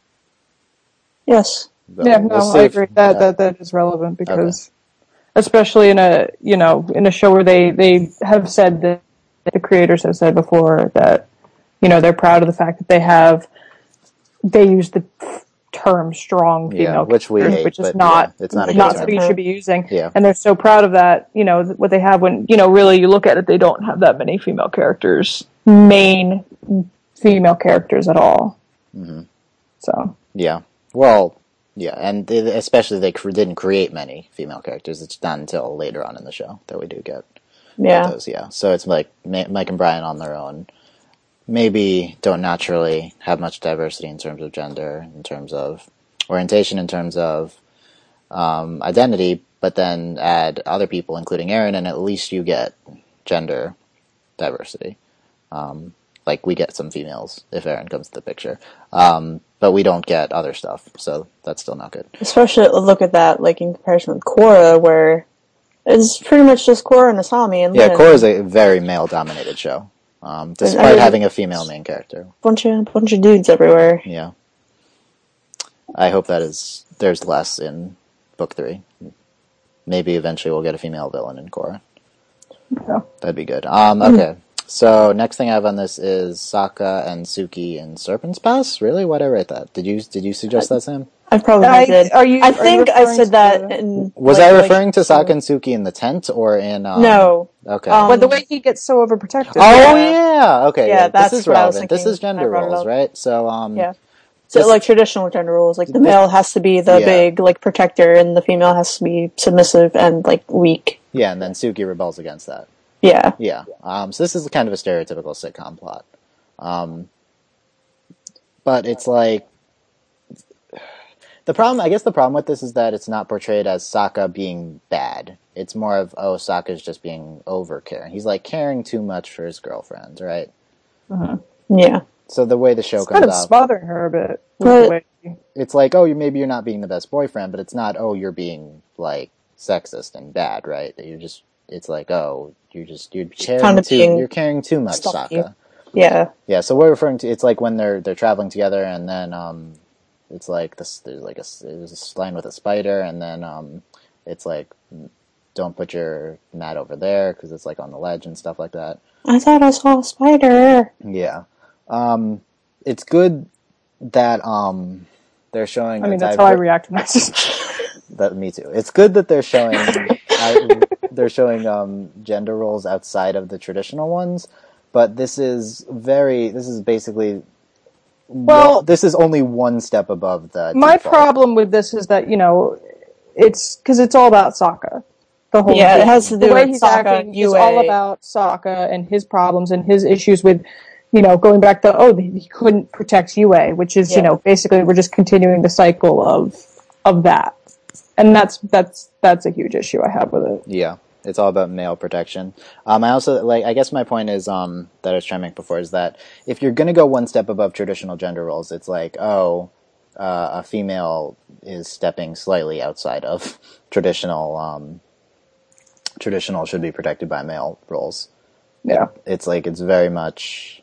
Yes. But Yeah, we'll no, see I if- agree. That, yeah. that that is relevant because, especially in a you know in a show where they they have said that the creators have said before that you know they're proud of the fact that they have they use the term strong female Yeah, which we characters, hate, which is but not yeah, it's not a good not term. something you should be using. Yeah. And they're so proud of that. You know th- what they have when you know really you look at it, they don't have that many female characters, main female characters at all. Mhm. So Yeah. Well, yeah, and they, especially they cr- didn't create many female characters. It's not until later on in the show that we do get Yeah. those. Yeah. So it's like Ma- Mike and Brian on their own maybe don't naturally have much diversity in terms of gender, in terms of orientation, in terms of um, identity, but then add other people, including Eren, and at least you get gender diversity. Um, like, we get some females if Eren comes to the picture. Um, but we don't get other stuff, so that's still not good. Especially look at that, like in comparison with Korra, where it's pretty much just Korra and Asami and Yeah, Lin. Korra is a very male-dominated show, um, despite I mean, having a female main character. bunch of bunch of dudes everywhere. Yeah. I hope that is there's less in book three. Maybe eventually we'll get a female villain in Korra. Yeah. That'd be good. Um, okay. So next thing I have on this is Sokka and Suki in Serpent's Pass. Really? Why'd I write that? Did you did you suggest that, Sam? I probably I- did. are you- I are you think I referring said to that the- in. Was like- I like- referring to Sokka and Suki in the tent or in? Um, No. Okay. Um, but the way he gets so overprotected. oh yeah. yeah. Okay. Yeah, Yeah, that's this is what I was relevant. This thinking. is gender I brought it roles, up. right? So um. Yeah. So This- like traditional gender roles, like the male has to be the Yeah. big like protector, and the female has to be submissive and like weak. Yeah, and then Suki rebels against that. Yeah. Yeah. Um, so this is kind of a stereotypical sitcom plot. Um, but it's like the problem. I guess the problem with this is that it's not portrayed as Sokka being bad. It's more of oh, Sokka's just being over caring. He's like caring too much for his girlfriend, right? Yeah. So the way the show It's comes kind of off, smothering her a bit. with But- the way- it's like oh, you maybe you're not being the best boyfriend, but it's not oh, you're being like sexist and bad, right? You're just it's like oh, you're just you're caring Kind of too being you're caring too much, stuffy. Sokka. Yeah. Yeah, so we're referring to it's like when they're they're traveling together, and then um, it's like this. There's like a there's this line with a spider, and then um, it's like don't put your mat over there because it's like on the ledge and stuff like that. I thought I saw a spider. Yeah, um, it's good that um, they're showing. I mean, a that's how I diver- react when I see That me too. It's good that they're showing I, they're showing um, gender roles outside of the traditional ones. But this is very. This is basically. Well- one- this is only one step above the. My default. problem with this is that, you know, it's because it's all about Sokka. The whole Yeah, it thing. has to do the way with he's Sokka, acting Yue. is all about Sokka and his problems and his issues with, you know, going back to, oh, he couldn't protect Yue, which is, Yeah. you know, basically we're just continuing the cycle of of that. And that's that's that's a huge issue I have with it. Yeah. It's all about male protection. Um, I also like. I guess my point is um, that I was trying to make before is that if you're going to go one step above traditional gender roles, it's like, oh, uh, a female is stepping slightly outside of traditional. Um, traditional should be protected by male roles. Yeah, it's like it's very much.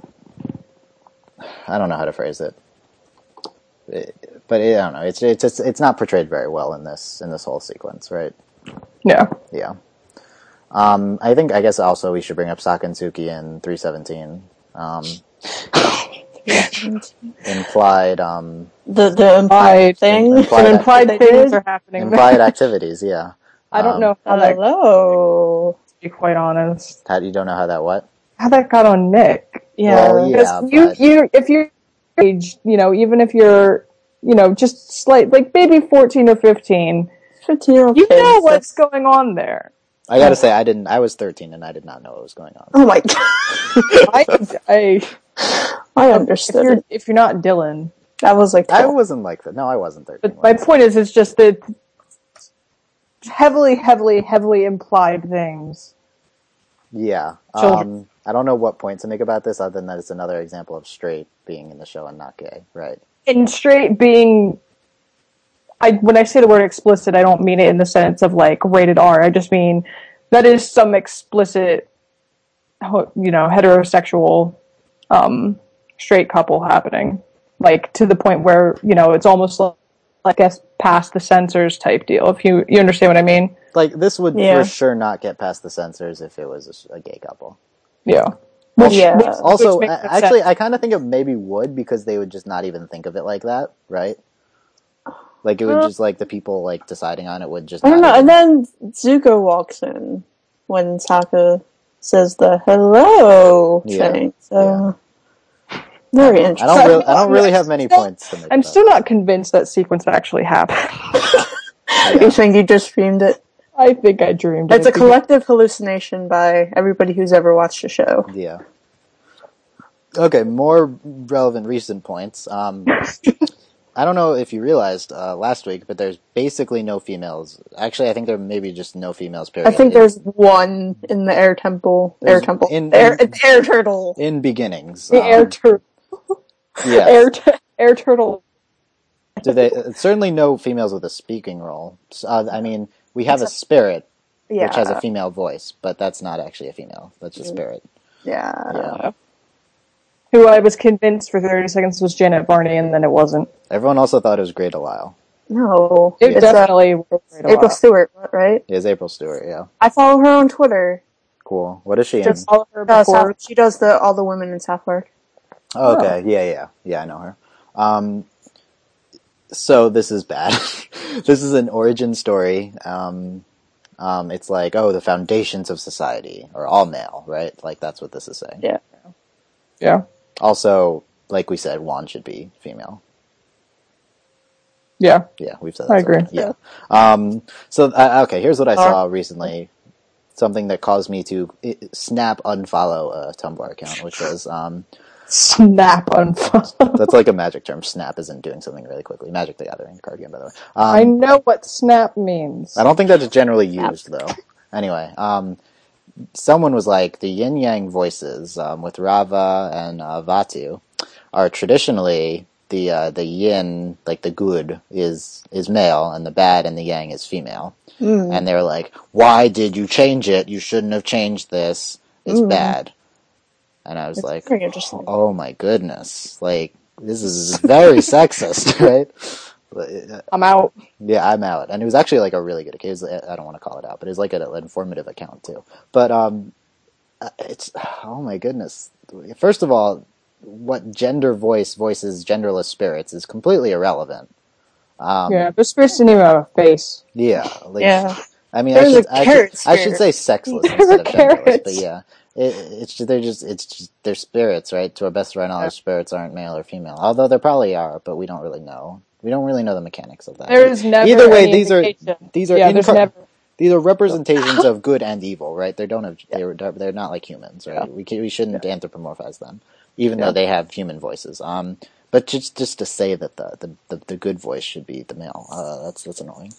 I don't know how to phrase it, it but it, I don't know. It's it's it's it's not portrayed very well in this in this whole sequence, right? Yeah. Yeah. Um, I think, I guess also we should bring up Sakatsuki in three seventeen. Um, implied, um... The, the implied thing? Implied, Some implied acti- things are happening. Implied activities, yeah. I don't um, know how that... Hello. To be quite honest. How, you don't know how that what? How that got on Nick. Yeah. Well, yeah, you, but... you, if you're age, you know, even if you're, you know, just slight, like maybe fourteen or fifteen... fifteen-year-old You kids, know what's that's... going on there. I gotta say, I didn't. I was thirteen and I did not know what was going on. Oh my god. I, I, I understood if you're, it. if you're not Dylan. That was like... I wasn't like that. No, I wasn't thirteen. But my point is, it's just that heavily, heavily, heavily implied things. Yeah. Children. Um, I don't know what point to make about this other than that it's another example of straight being in the show and not gay, right? And straight being... I, when I say the word explicit, I don't mean it in the sense of like rated R. I just mean that is some explicit, you know, heterosexual, um, straight couple happening. Like to the point where, you know, it's almost like, I guess, past the censors type deal. If you, you understand what I mean? Like this would Yeah. for sure not get past the censors if it was a, a gay couple. Yeah. Which, Yeah. which also, which a- makes actually, sense. I kind of think it maybe would because they would just not even think of it like that, right? Like it would Uh, just like the people like deciding on it would just. I don't not know, even- and then Zuko walks in when Taka says the hello Yeah. thing. So very I interesting. don't really, I don't really have many points to make. I'm about still not convinced that sequence actually happened. You think you just dreamed it? I think I dreamed It's it. a collective hallucination by everybody who's ever watched the show. it. Yeah. Okay, more relevant recent points. Um, I don't know if you realized uh, last week, but there's basically no females. Actually, I think there may be just no females. Period. I think in, there's one in the air temple. Air There's- temple. in- air, in- air turtle. in beginnings. The um, air turtle. yes. Air, t- air turtle. Do they uh, certainly no females with a speaking role? So, Uh, I mean, we have a spirit Yeah. which has a female voice, but that's not actually a female. That's a spirit. yeah. Yeah. Who I was convinced for thirty seconds was Janet Varney, and then it wasn't. Everyone also thought it was Great Delisle. No. It it's, uh, definitely was great a April lot. Stewart, right? It is April Stewart, yeah. I follow her on Twitter. Cool. What is she in? Just Follow her uh, before. South, she does the all the women in South Park. Oh, okay. Yeah, yeah. Yeah, I know her. Um, so this is bad. This is an origin story. Um, um, it's like, oh, the foundations of society are all male, right? Like, that's what this is saying. Yeah. Yeah. Also, like we said, Juan should be female. Yeah. Yeah, we've said that. I so far. agree. Yeah. Um, so, uh, okay, here's what I Uh, saw recently. Something that caused me to i- snap unfollow a Tumblr account, which was, um, Snap unfollow. that's like a magic term. Snap isn't doing something really quickly. Magic the Gathering card game, by the way. Um, I know what snap means. I don't think that's generally used, though. Anyway, um, someone was like, the yin-yang voices, um, with Rava and uh, Vatu, are traditionally the uh, the yin, like the good, is is male, and the bad and the yang is female. Mm. And they were like, why did you change it? You shouldn't have changed this. It's Mm. bad. And I was That's like, very interesting. oh my goodness. Like, this is very sexist, right? But, I'm out. yeah, I'm out. And it was actually like a really good account. I don't want to call it out, but it was like an informative account too. But um, it's, oh my goodness. First of all, what gender voice voices genderless spirits is completely irrelevant. Um, Yeah, the spirits didn't even have a face. yeah. Like, Yeah. I mean, There's I should, a I, carrot should, I should say sexless There instead were of genderless, carrots. but yeah. It, it's just, they're just, it's just, they're spirits, right? To our best of our knowledge, spirits aren't male or female. Although there probably are, but we don't really know. We don't really know the mechanics of that. There is never Either way, any these are, indication. these are, Yeah, there's incar- never. these are representations of good and evil, right? They don't have, they're, they're not like humans, right? We can, we shouldn't anthropomorphize them, even Yeah. though they have human voices. Um, but just, just to say that the, the, the, the good voice should be the male, uh, that's, that's annoying.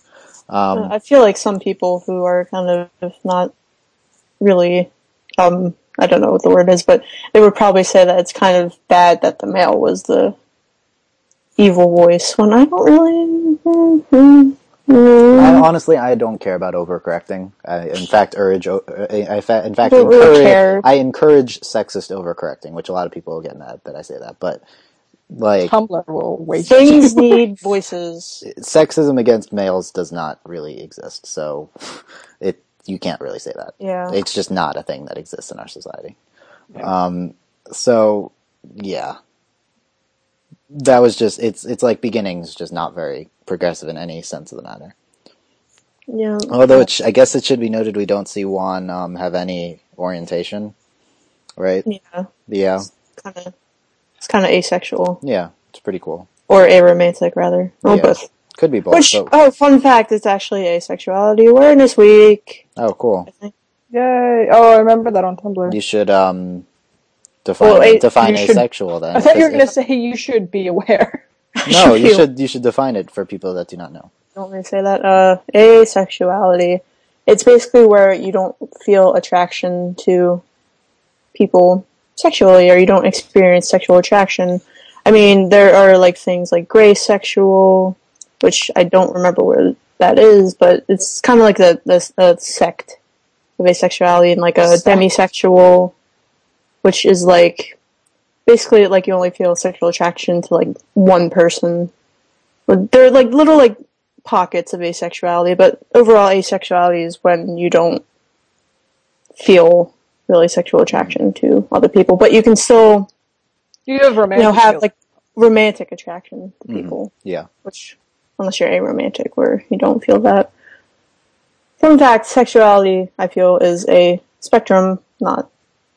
Um, I feel like some people who are kind of not really, um, I don't know what the word is, but they would probably say that it's kind of bad that the male was the evil voice, when I don't really... Mm-hmm. I, honestly, I don't care about overcorrecting. I, in fact, urge. I, I, in fact, don't really encourage, care. I encourage sexist overcorrecting, which a lot of people will get mad that I say that. But like, Tumblr will wait. Things need voices. Sexism against males does not really exist, so it you can't really say that. Yeah, it's just not a thing that exists in our society. Yeah. Um, so yeah, that was just it's it's like beginnings, just not very progressive in any sense of the matter. Yeah. Although it sh- I guess it should be noted we don't see Juan um, have any orientation, right? Yeah. Yeah. Kind of. It's kind of asexual. Yeah, it's pretty cool. Or aromantic, rather. Or Yeah. both. Could be both. Which, but... oh, fun fact, it's actually Asexuality Awareness Week. Oh, cool. Yay. Oh, I remember that on Tumblr. You should um, define Well, a- define you should- asexual then. I thought you were If- going to say you should be aware. No, you should you should define it for people that do not know. Don't really say that. Uh, asexuality. It's basically where you don't feel attraction to people sexually, or you don't experience sexual attraction. I mean, there are like things like gray sexual, which I don't remember what that is, but it's kind of like the, the, the sect of asexuality, and like a Sect. demisexual, which is like basically like you only feel sexual attraction to like one person. But they're like little like pockets of asexuality, but overall asexuality is when you don't feel really sexual attraction to other people, but you can still You have romantic you know have feelings. like romantic attraction to people, Yeah. which unless you're aromantic where you don't feel that. Fun fact, sexuality I feel is a spectrum, not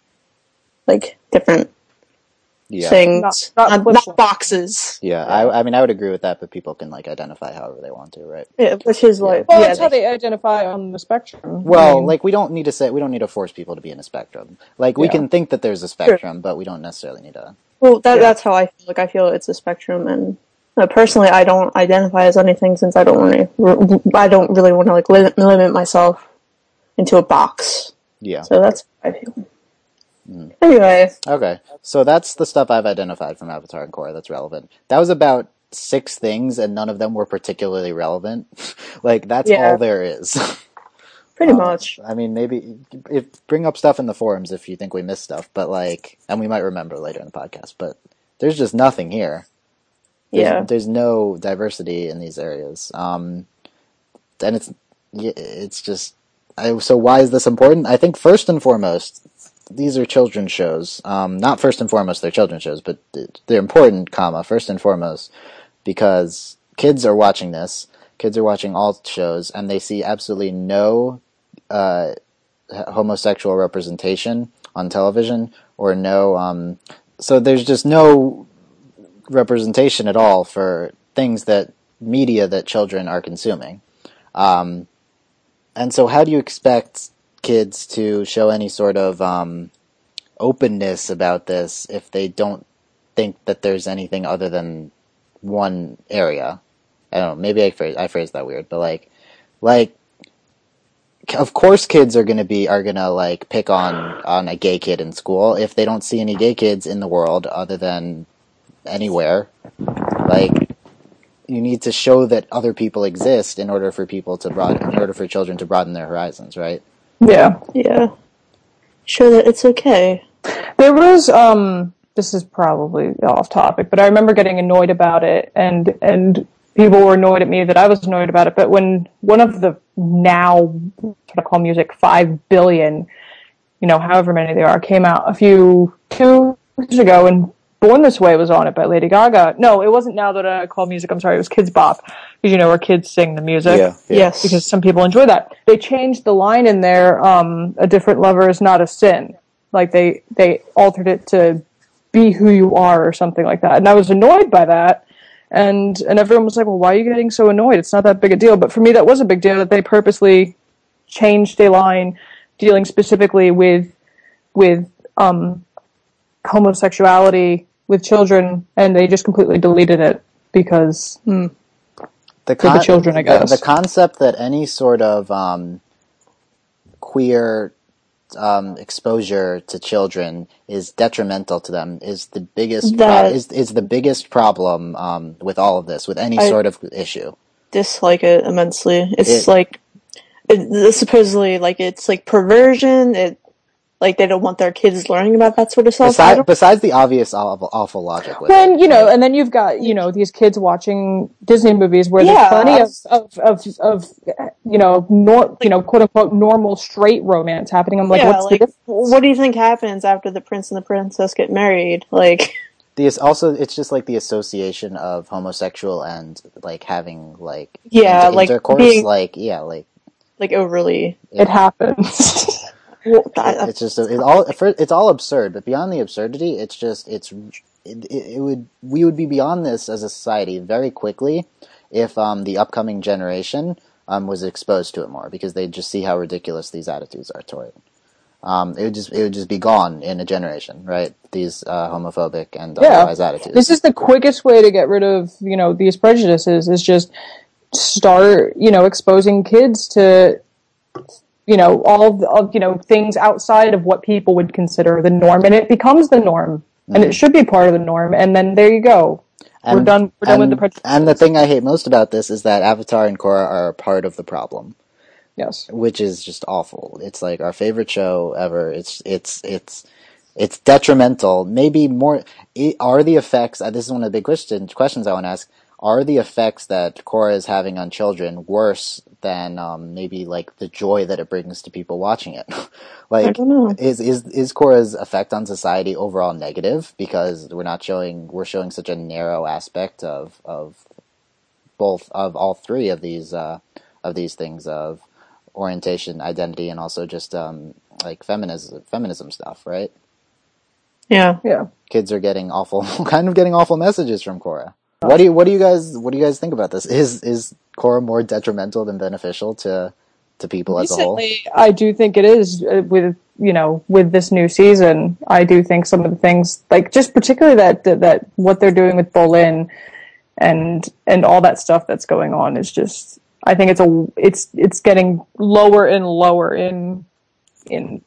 like different Yeah. things, Not- not not, flip not flop. boxes. Yeah. I I mean I would agree with that, but people can like identify however they want to, right? Yeah, which is like Well, yeah, that's how they identify on the spectrum. Well, I mean, like we don't need to say we don't need to force people to be in a spectrum. Like we Yeah. can think that there's a spectrum, but we don't necessarily need to. well, that that's how I feel. Like I feel it's a spectrum, and uh, personally, I don't identify as anything since I don't want to. I don't really want to like limit, limit myself into a box. Yeah. So that's how I feel. Anyway, Okay. So that's the stuff I've identified from Avatar and Korra that's relevant. That was about six things, and none of them were particularly relevant. Like that's Yeah. all there is. pretty Uh, much. I mean, maybe if bring up stuff in the forums if you think we missed stuff, but like, and we might remember later in the podcast. But there's just nothing here. There's, Yeah. there's no diversity in these areas. Um, and it's yeah, it's just. I, so why is this important? I think first and foremost, these are children's shows. Um, not first and foremost they're children's shows, but they're important, comma, first and foremost, because kids are watching this. Kids are watching all shows, and they see absolutely no uh, homosexual representation on television, or no... Um, so there's just no representation at all for things that media that children are consuming. Um, and so how do you expect kids to show any sort of um, openness about this if they don't think that there's anything other than one area? I don't know, maybe I phrase, I phrased that weird, but like, like, of course kids are gonna be, are gonna like pick on, on a gay kid in school if they don't see any gay kids in the world other than anywhere. Like, you need to show that other people exist in order for people to broaden, in order for children to broaden their horizons, right? yeah. Yeah. Show that it's okay. There was, um, this is probably off topic, but I remember getting annoyed about it, and and people were annoyed at me that I was annoyed about it. But when one of the now, what I call music, five billion, you know, however many there are, came out a few, two years ago, and Born This Way was on it by Lady Gaga. No, it wasn't Now That I Call Music, I'm sorry, it was Kids Bop, because you know where kids sing the music. Yeah, yeah. Yes. Because some people enjoy that. They changed the line in there, um, a different lover is not a sin. Like, they, they altered it to be who you are or something like that. And I was annoyed by that. And and everyone was like, well, why are you getting so annoyed? It's not that big a deal. But for me, that was a big deal that they purposely changed a line dealing specifically with with um, homosexuality with children, and they just completely deleted it because Hmm. the for the children, I guess. The, the concept that any sort of um, queer um, exposure to children is detrimental to them is the biggest That- pro- is is the biggest problem um, with all of this, with any I- sort of issue. Dislike it immensely. It's It- like it, it's supposedly like it's like perversion. It like they don't want their kids learning about that sort of stuff. I Besides, don't- besides the obvious awful, awful logic with Then it. you know, and then you've got you know these kids watching Disney movies where Yeah. there's plenty of of, of of you know nor you know quote unquote normal straight romance happening. I'm like, yeah, what's like the difference? what do you think happens after the prince and the princess get married? Like, The also, it's just like the association of homosexual and like having like Yeah, inter- like, intercourse, being- like yeah, like like overly. It happens. Well, I- it's just it all it's all absurd. But beyond the absurdity, it's just it's it, it would we would be beyond this as a society very quickly if um the upcoming generation um was exposed to it more, because they'd just see how ridiculous these attitudes are toward it. Um, it would just it would just be gone in a generation, right? These uh, homophobic and Yeah. otherwise attitudes. This is the quickest way to get rid of, you know, these prejudices is just start, you know, exposing kids to, you know, all of, the, of, you know, things outside of what people would consider the norm. And it becomes the norm. And it should be part of the norm. And then there you go. we're done, we're done and, with the prejudices. And the thing I hate most about this is that Avatar and Korra are a part of the problem. Yes. Which is just awful. It's like our favorite show ever. It's it's it's it's detrimental. Maybe more. It, are the effects? Uh, this is one of the big question, questions I want to ask. Are the effects that Korra is having on children worse than um, maybe like the joy that it brings to people watching it? Like, I don't know. is is is Korra's effect on society overall negative because we're not showing we're showing such a narrow aspect of of both of all three of these uh, of these things of orientation, identity, and also just um, like feminism, feminism stuff, right? Yeah, yeah. Kids are getting awful, kind of getting awful messages from Korra. What do you, what do you guys, what do you guys think about this? Is is Korra more detrimental than beneficial to to people as a whole? Recently, I do think it is uh, with you know with this new season. I do think some of the things, like just particularly that that, that what they're doing with Bolin and and all that stuff that's going on is just. I think it's a it's it's getting lower and lower in in.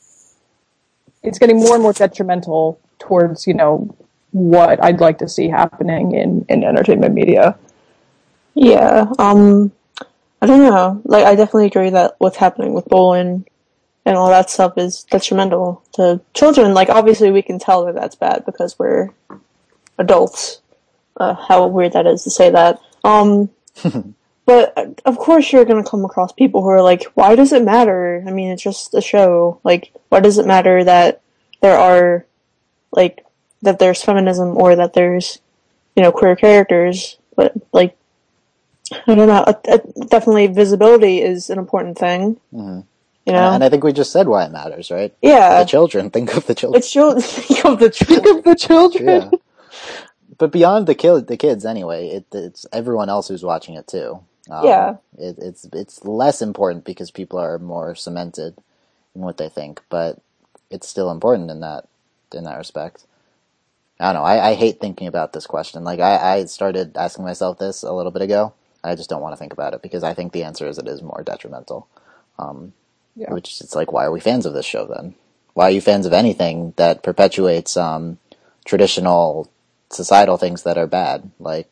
It's getting more and more detrimental towards you know what I'd like to see happening in in entertainment media. yeah. Um, I don't know. Like, I definitely agree that what's happening with Bolin and all that stuff is detrimental to children. Like, obviously, we can tell that that's bad because we're adults. Uh, how weird that is to say that. Um. But, uh, of course you're gonna come across people who are like, why does it matter? I mean, it's just a show. Like, why does it matter that there are, like, that there's feminism or that there's, you know, queer characters? But, like, I don't know. Uh, uh, definitely visibility is an important thing. Mm-hmm. You know? And I think we just said why it matters, right? Yeah. The children. Think of the children. It's children. Think of the children. Think of the children. Yeah. But beyond the kid, the kids anyway, it, it's everyone else who's watching it too. Um, Yeah. It, it's it's less important because people are more cemented in what they think, but it's still important in that in that respect. I don't know. I, I hate thinking about this question. Like I, I started asking myself this a little bit ago. I just don't want to think about it because I think the answer is it is more detrimental. Um, Yeah. Which it's like, why are we fans of this show then? Why are you fans of anything that perpetuates um, traditional societal things that are bad? Like,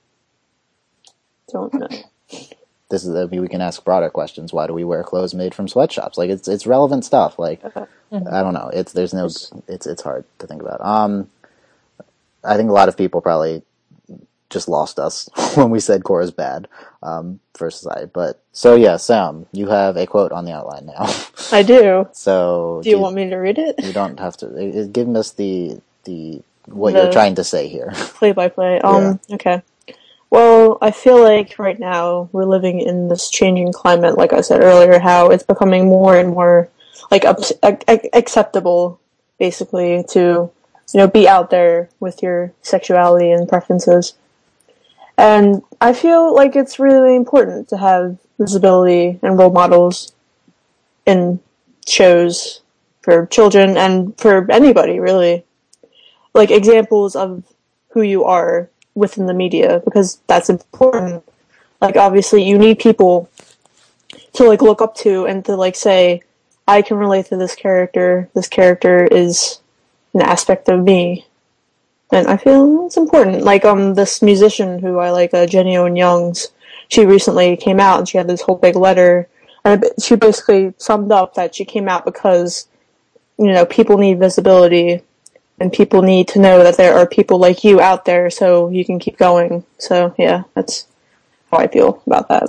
Don't know. this is, I mean, we can ask broader questions. Why do we wear clothes made from sweatshops? Like, it's it's relevant stuff. Like, Mm-hmm. I don't know. It's there's no. It's it's hard to think about. Um, I think a lot of people probably just lost us when we said Korra's bad um, for society. But so yeah, Sam, you have a quote on the outline now. I do. So Do you want me to read it? You don't have to. It, it, give us the the what The- you're trying to say here. Play by play. Um, okay. Well, I feel like right now we're living in this changing climate, like I said earlier, how it's becoming more and more, like, up, ac- acceptable, basically, to, you know, be out there with your sexuality and preferences. And I feel like it's really important to have visibility and role models in shows for children and for anybody, really. Like, examples of who you are within the media, because that's important. like, obviously you need people to, like, look up to and to, like, say, I can relate to this character, this character is an aspect of me. And I feel it's important. Like, um, this musician who I like, uh, Jenny Owen Youngs, she recently came out and she had this whole big letter, and she basically summed up that she came out because, you know, people need visibility, and people need to know that there are people like you out there so you can keep going. So, yeah, that's how I feel about that.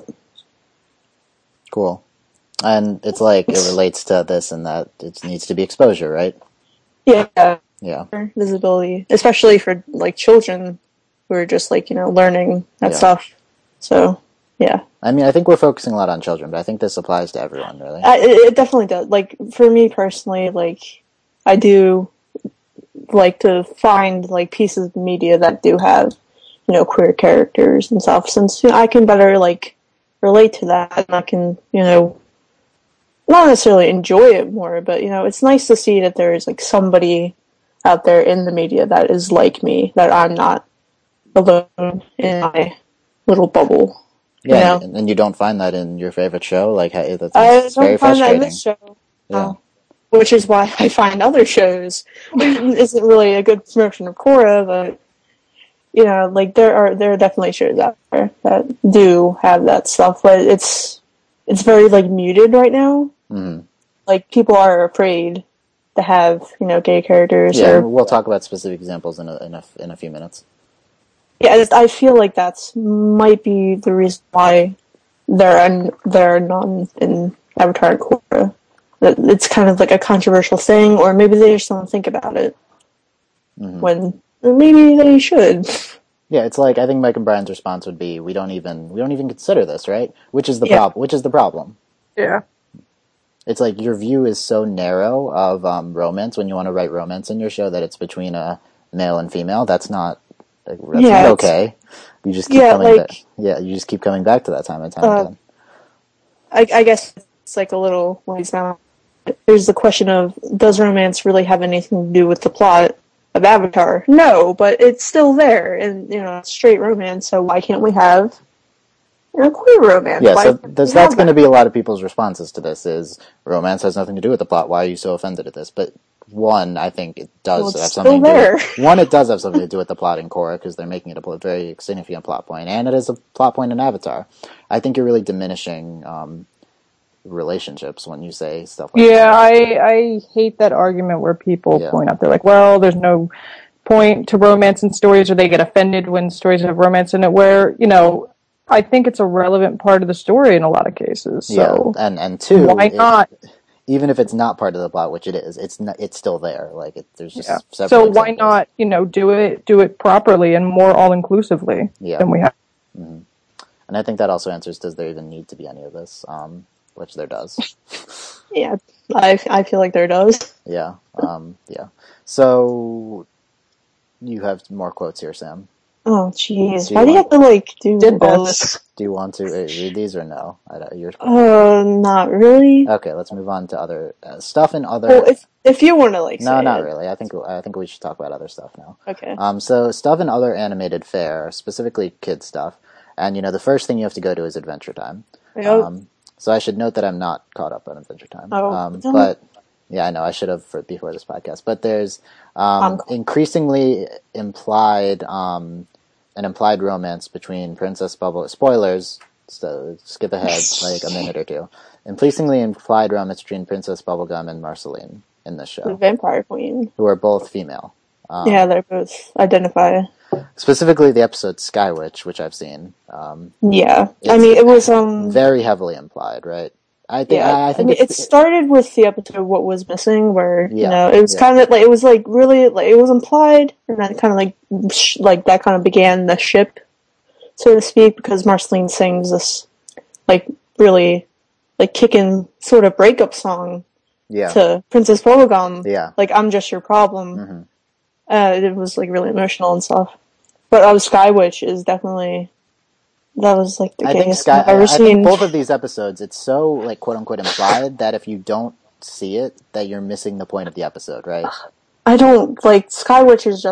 Cool. And it's like, it relates to this in that it needs to be exposure, right? Yeah. Yeah. Visibility. Especially for, like, children who are just, like, you know, learning that Yeah. stuff. So, yeah. I mean, I think we're focusing a lot on children, but I think this applies to everyone, really. I, it it definitely does. Like, for me personally, like, I do like to find, like, pieces of media that do have, you know, queer characters and stuff, since, you know, I can better, like, relate to that, and I can, you know, not necessarily enjoy it more, but, you know, it's nice to see that there's, like, somebody out there in the media that is like me, that I'm not alone in my little bubble. Yeah, You know? and, and you don't find that in your favorite show? Like, hey, that's I it's very don't find that frustrating. in this show. Yeah. No. Which is why I find other shows, which isn't really a good promotion of Korra, but, you know, like, there are there are definitely shows out there that do have that stuff, but it's it's very, like, muted right now. Mm-hmm. Like, people are afraid to have, you know, gay characters. Yeah, or, we'll talk about specific examples in a, in a, in a few minutes. yeah, I just- I feel like that's might be the reason why there are there are none in Avatar and Korra. That it's kind of like a controversial thing, or maybe they just don't think about it Mm-hmm. when maybe they should. Yeah, it's like, I think Mike and Brian's response would be, we don't even we don't even consider this, right? Which is the Yeah. prob- Which is the problem. Yeah. It's like, your view is so narrow of um, romance when you want to write romance in your show that it's between a male and female. That's not like, that's Yeah, not it's- okay. You just keep Yeah, coming like- back. Yeah, you just keep coming back to that time and time Uh, again. I, I guess it's like a little ways down. There's the question of, does romance really have anything to do with the plot of Avatar? No, but it's still there, and, you know, it's straight romance, so why can't we have, you know, queer romance? Yeah, Why so can't we that's, have that's going to that? be a lot of people's responses to this is, romance has nothing to do with the plot. Why are you so offended at this? But one, I think it does Well, it's have something still to do there. with, one, it does have something to do with the plot in Korra because they're making it a pl- very significant plot point, and it is a plot point in Avatar. I think you're really diminishing um, relationships when you say stuff like Yeah, that. I, I hate that argument where people Yeah. point out, they're like, well, there's no point to romance in stories, or they get offended when stories have romance in it, where, you know, I think it's a relevant part of the story in a lot of cases. So yeah, and and two, why it- not? even if it's not part of the plot, which it is, it's not, it's still there. Like, it, there's just Yeah. several So why examples. not, you know, do it do it properly and more all inclusively Yeah. than we have? And I think that also answers, does there even need to be any of this? Um, which there does. Yeah, I, I feel like there does. Yeah. Um, yeah. So, you have more quotes here, Sam. Oh, jeez. Do you Why do you want- have to, like, do Did all this. this? Do you want to uh, read these or no? I don't, you're, Uh, not really. okay, let's move on to other uh, stuff and other... Well, if if you want to, like, no, say not it. really. I think I think we should talk about other stuff now. Okay. Um, so stuff and other animated fare, specifically kid stuff, and you know the first thing you have to go to is Adventure Time. Yep. Um, so I should note that I'm not caught up on Adventure Time. Oh, um, don't- but yeah, I know I should have for, before this podcast. But there's um, Um, increasingly implied um, an implied romance between Princess Bubble. Spoilers. So skip ahead like a minute or two. Increasingly implied romance between Princess Bubblegum and Marceline in this the show, Vampire Queen. who are both female. Um, Yeah, they're both identify. Specifically, the episode Sky Witch, which I've seen, um, Yeah. I It's mean, it was, um... very heavily implied, right? I think. Yeah, I, I think mean, it's, it started with the episode "What Was Missing," where Yeah, you know it was yeah. kind of like it was like really like it was implied, and then kind of like sh- like that kind of began the ship, so to speak, because Marceline sings this like really like kicking sort of breakup song yeah, to Princess Bubblegum, yeah, like "I'm just your problem." Mhm. Uh, it was like really emotional and stuff. But uh, Sky Witch is definitely that was like the I think gayest Sky. I've I, ever I seen. think both of these episodes, it's so like quote unquote implied that if you don't see it, that you're missing the point of the episode, right? I don't like Sky Witch is just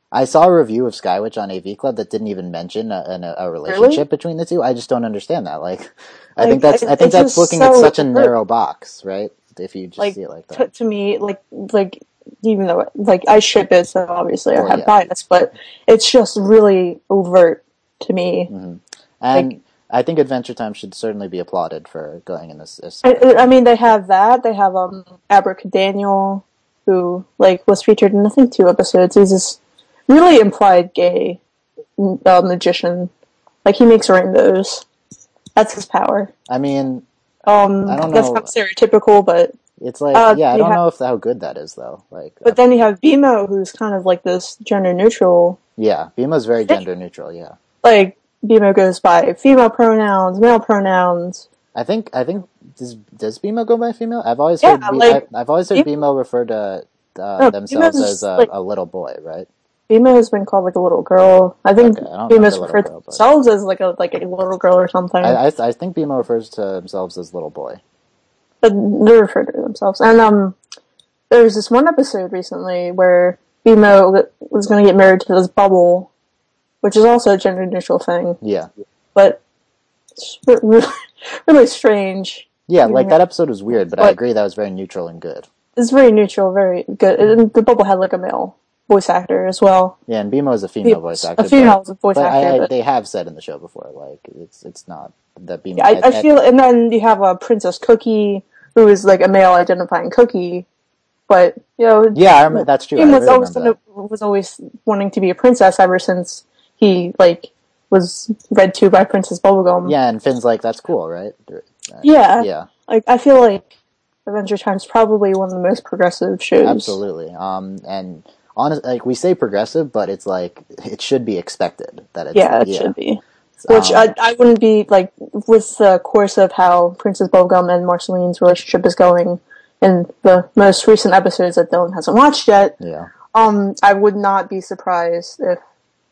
I saw a review of Skywitch on A V Club that didn't even mention a, a, a relationship Really? between the two. I just don't understand that. Like, I Like, think that's I it- think it's that's just looking so at such a overt. narrow box, right? If you just Like, see it like to, that. to me, like, like even though like I ship it, so obviously I Well, have yeah. bias, but it's just really overt to me. Mm-hmm. And Like- I think Adventure Time should certainly be applauded for going in this. this I, I mean, they have that. They have um Abracadaniel, who like was featured in I think two episodes. He's this really implied gay uh, magician. Like he makes rainbows. That's his power. I mean, Um, I don't that's know. kind of stereotypical, but it's like uh, yeah, I you don't have- know if how good that is though. Like, but then you have Bimo, who's kind of like this gender neutral. yeah, Bima's very gender neutral. Yeah, Like Bimo goes by female pronouns, male pronouns. I think I think does does Bimo go by female? I've always Yeah, heard B- like, I, I've always heard Bimo- Bimo refer to uh, No, themselves Bimo's, as a, like- a little boy, right? Bimo has been called like a little girl. I think Okay, I don't know Bimo's if a little referred to girl, but- themselves as like a like a little girl or something. I, I I think Bimo refers to themselves as little boy. But they refer to themselves. And um, there was this one episode recently where Bimo was going to get married to this bubble, which is also a gender neutral thing, Yeah, but it's re- really, really strange. yeah, like Yeah. that episode was weird, but I But- agree that was very neutral and good. It's very neutral, very good. And the bubble had like a male voice actor as well. Yeah, and Bimo is a female Fe- voice a actor. female but, voice but actor, I, I, but- they have said in the show before, like it's it's not that Bimo. Yeah, I, I feel, and then you have a Princess Cookie, who is like a male identifying cookie, but you know, Yeah, I remember, that's true. I Finn was really always remember gonna, was always wanting to be a princess ever since he like was read to by Princess Bubblegum. that. Yeah, and Finn's like, that's cool, right? Uh, yeah, yeah, Like I feel like Adventure Time is probably one of the most progressive shows. absolutely. Um, and honest, like we say progressive, but it's like it should be expected that it's Yeah, it should be. Which Um, I I wouldn't be like with the course of how Princess Bubblegum and Marceline's relationship is going in the most recent episodes that Dylan hasn't watched yet. Yeah. Um, I would not be surprised if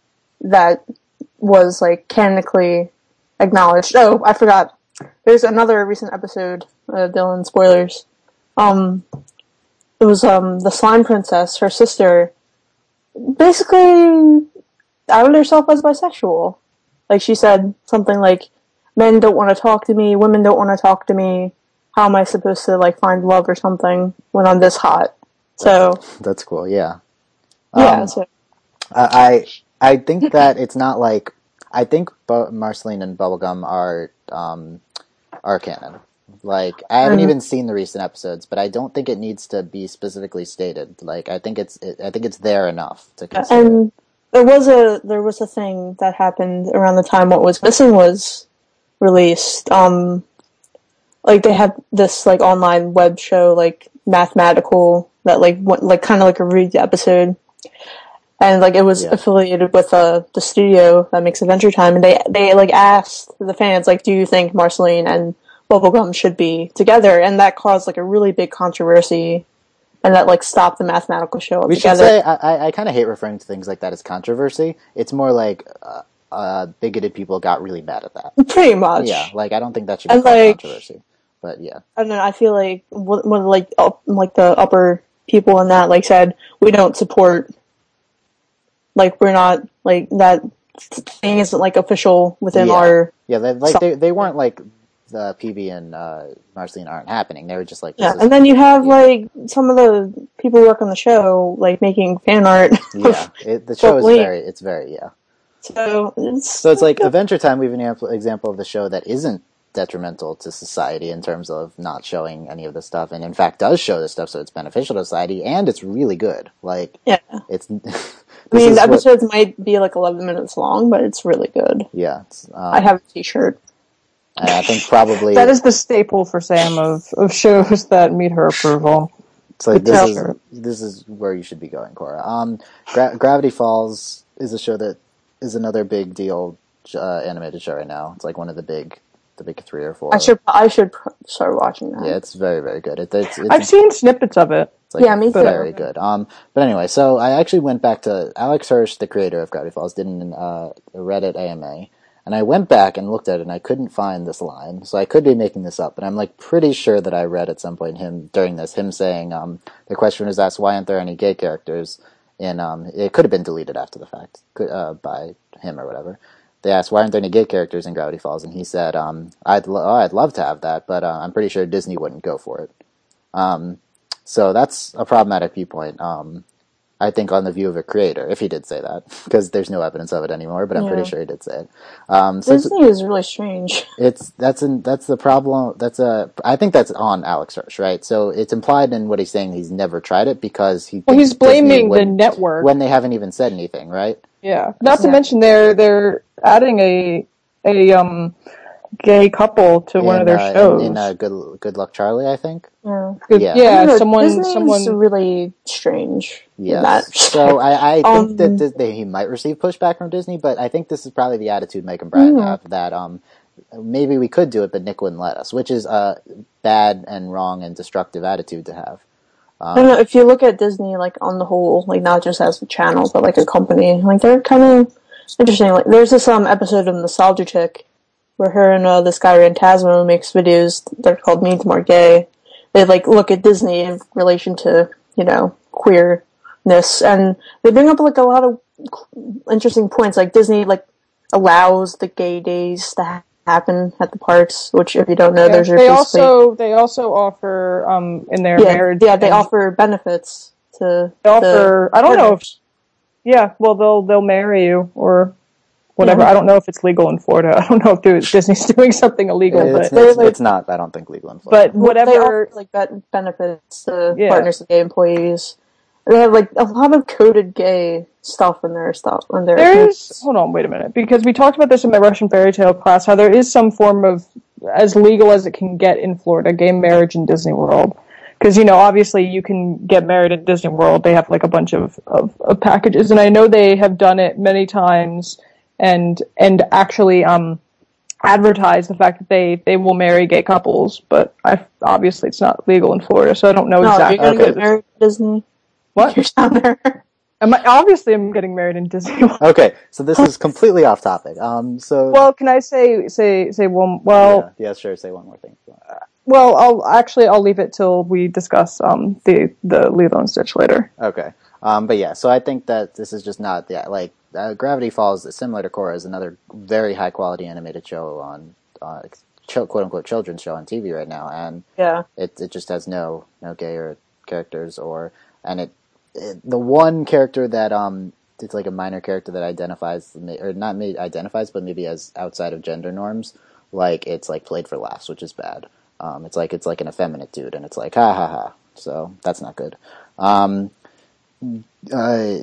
that was like canonically acknowledged. Oh, I forgot. There's another recent episode, uh, Dylan spoilers. Um, it was um the Slime Princess, her sister, basically outed herself as bisexual. Like she said something like, "Men don't want to talk to me, women don't want to talk to me. How am I supposed to like find love or something when I'm this hot?" So That's cool. Yeah. yeah, Um, so I I think that it's not like I think Bu- Marceline and Bubblegum are um, are canon. Like I haven't Mhm. even seen the recent episodes, but I don't think it needs to be specifically stated. Like I think it's it, I think it's there enough to consider. and there was a there was a thing that happened around the time What Was Missing was released. Um, like they had this like online web show, like mathematical, that like went, like kind of like a read episode, and like it was Yeah. affiliated with uh, the studio that makes Adventure Time, and they they like asked the fans like, do you think Marceline and Bubblegum should be together? And that caused like a really big controversy, and that like stopped the mathematical show We should together. say I, I, I kind of hate referring to things like that as controversy. It's more like uh, uh, bigoted people got really mad at that. Pretty much. Yeah, like I don't think that should be And, called like- controversy. But yeah, I don't know. I feel like one one of like up, like the upper people in that like said we don't support, like we're not like that thing isn't like official within yeah, our yeah. They, like So- they they weren't like the P B and uh, Marceline aren't happening. They were just like this yeah. is- And then you have yeah. like some of the people who work on the show like making fan art. yeah. It, the show is Bubblegum. very it's very yeah. So it's So it's like Adventure Time. We have an example- example of the show that isn't detrimental to society in terms of not showing any of the stuff, and in fact does show this stuff, so it's beneficial to society, and it's really good. Like yeah. it's. I mean, this the is what- episodes might be like eleven minutes long, but it's really good. yeah, it's, um, I have a T-shirt. and I think probably That is the staple for Sam of, of shows that meet her approval. it's like the this is t-shirt. this is where you should be going, Cora. Um, Gra- Gravity Falls is a show that is another big deal uh, animated show right now. It's like one of the big, the big three or four. I should I should pr- start watching that. Yeah, it's very very good. It, it's, it's I've seen snippets of it. It's like Yeah, me too. very good. Um, but anyway, so I actually went back to Alex Hirsch, the creator of Gravity Falls, did an uh, a Reddit A M A, and I went back and looked at it, and I couldn't find this line, so I could be making this up, but I'm like pretty sure that I read at some point him during this him saying um, the question was asked, why aren't there any gay characters? in um, it could have been deleted after the fact uh, by him or whatever. They asked, why aren't there any gay characters in Gravity Falls? And he said, um, I'd, lo- oh, I'd love to have that, but uh, I'm pretty sure Disney wouldn't go for it. Um, so that's a problematic viewpoint, um, I think, on the view of a creator, if he did say that, because there's no evidence of it anymore, but I'm Yeah. pretty sure he did say it. Um, so Disney is really strange. It's that's an, that's the problem. That's a I think that's on Alex Hirsch, right? So it's implied in what he's saying he's never tried it because he. Well, thinks he's blaming Disney the network when they haven't even said anything, right? Yeah. Not to Yeah. mention they're they're adding a a um gay couple to one in, of their uh, shows. In, in uh, Good Good Luck Charlie, I think. Yeah, Good- yeah. yeah, I don't know, someone Disney's someone really strange. in Yes. that So respect. I, I think Um, that this, that he might receive pushback from Disney, but I think this is probably the attitude Mike and Brian Mhm. have, that um, maybe we could do it, but Nick wouldn't let us, which is a bad and wrong and destructive attitude to have. I don't know, if you look at Disney, like, on the whole, like, not just as a channel, but like a company, like, they're kind of interesting. Like, there's this um episode of Nostalgia Chick where her and uh, this guy Rantasmo makes videos. They're called Needs More Gay. They like look at Disney in relation to, you know, queerness, and they bring up like a lot of interesting points. Like Disney like allows the gay days to ha- happen at the parks, which if you don't know, Yeah, there's your they basically- also they also offer um in their yeah, marriage. yeah, they and offer benefits to They offer. the I don't know if. partners. Yeah, well they'll they'll marry you or whatever. Yeah. I don't know if it's legal in Florida. I don't know if do- Disney's doing something illegal, It's, but it's, like- it's not, I don't think, legal in Florida. but Well, they whatever. offer, like ben- benefits to Yeah. partners of gay employees. And they have like a lot of coded gay stuff in their stuff in their. There is. Hold on, wait a minute, because we talked about this in my Russian fairy tale class. How there is some form of as legal as it can get in Florida, gay marriage in Disney World. Because, you know, obviously you can get married at Disney World. They have like a bunch of, of, of packages. And I know they have done it many times and and actually um, advertise the fact that they, they will marry gay couples. But I, obviously it's not legal in Florida, so I don't know No, exactly. you're gonna Okay. get married at Disney. What? You're down there. Am I, obviously I'm getting married in Disney World. Okay, so this is completely off topic. Um, so Well, can I say, say, say one, well, yeah, yeah, sure. Say one more thing. well, I'll actually, I'll leave it till we discuss, um, the, the Lilo and Stitch later. Okay. Um, but yeah, so I think that this is just not the like uh, Gravity Falls, similar to Korra, is another very high quality animated show on uh, ch- quote unquote children's show on T V right now, and Yeah. it it just has no no gay or characters or and it, it the one character that um it's like a minor character that identifies or not made identifies but maybe as outside of gender norms, like it's like played for laughs, which is bad. Um, it's like it's like an effeminate dude, and it's like ha ha ha. So that's not good. Um, uh,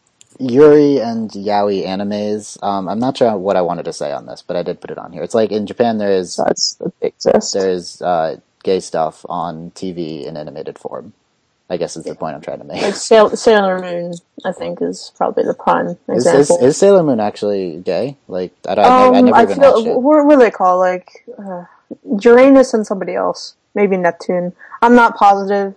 Yuri and Yaoi animes. Um, I'm not sure what I wanted to say on this, but I did put it on here. It's like in Japan there is That's, that exists. there is uh, gay stuff on T V in animated form. I guess is the point I'm trying to make. Like Sail- Sailor Moon, I think, is probably the prime Is, example. is, is Sailor Moon actually gay? Like I don't. I um, never, I never I even feel watched it. what, what do they call like uh, Uranus and somebody else, maybe Neptune. I'm not positive,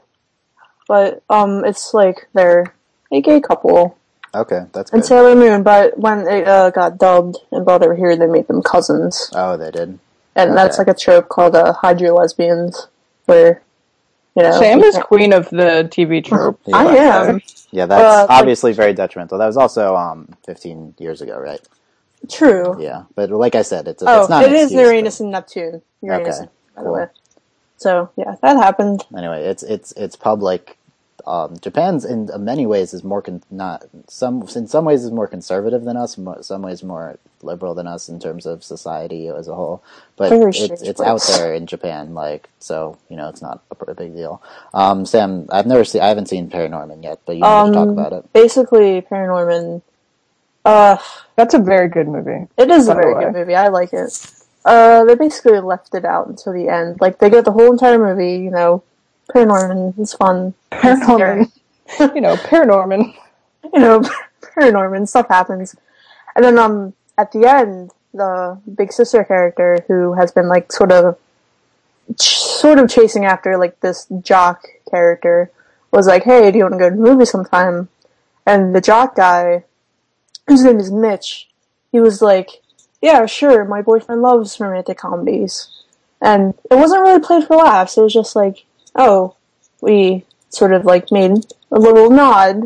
but um, it's like they're a gay couple. Okay, that's And good. Sailor Moon, but when it uh, got dubbed and brought over here, they made them cousins. Oh, they did. And that's Okay. like a trope called uh, Hydro Lesbians, where, you know... Sam you is can't- queen of the T V trope. Yeah. I am. Yeah, that's Uh, like- obviously very detrimental. That was also um fifteen years ago, right? True. Yeah, but like I said, it's, Oh, it's not it an is excuse, Uranus and Neptune. Uranus, Okay, by the cool. way. So, yeah, that happened. but anyway, it's it's it's public. Um, Japan's in many ways is more con- not some in some ways is more conservative than us. Mo- some ways more liberal than us in terms of society as a whole. But Very it's strange it's out place. there in Japan, like so you know it's not a, a big deal. Um, Sam, I've never seen I haven't seen Paranorman yet, but you need to talk Um, about it. Basically, Paranorman... Uh, That's a very good movie. it is a By the very way. good movie. I like it. Uh, they basically left it out until the end. Like, they get the whole entire movie, you know, Paranorman, it's fun. Paranorman. You know, Paranorman. You know, Paranorman, stuff happens. And then, um, at the end, the big sister character, who has been, like, sort of, ch- sort of chasing after, like, this jock character, was like, hey, do you want to go to the movie sometime? And the jock guy, whose name is Mitch, he was like, yeah, sure, my boyfriend loves romantic comedies. And it wasn't really played for laughs, it was just like, oh, we sort of, like, made a little nod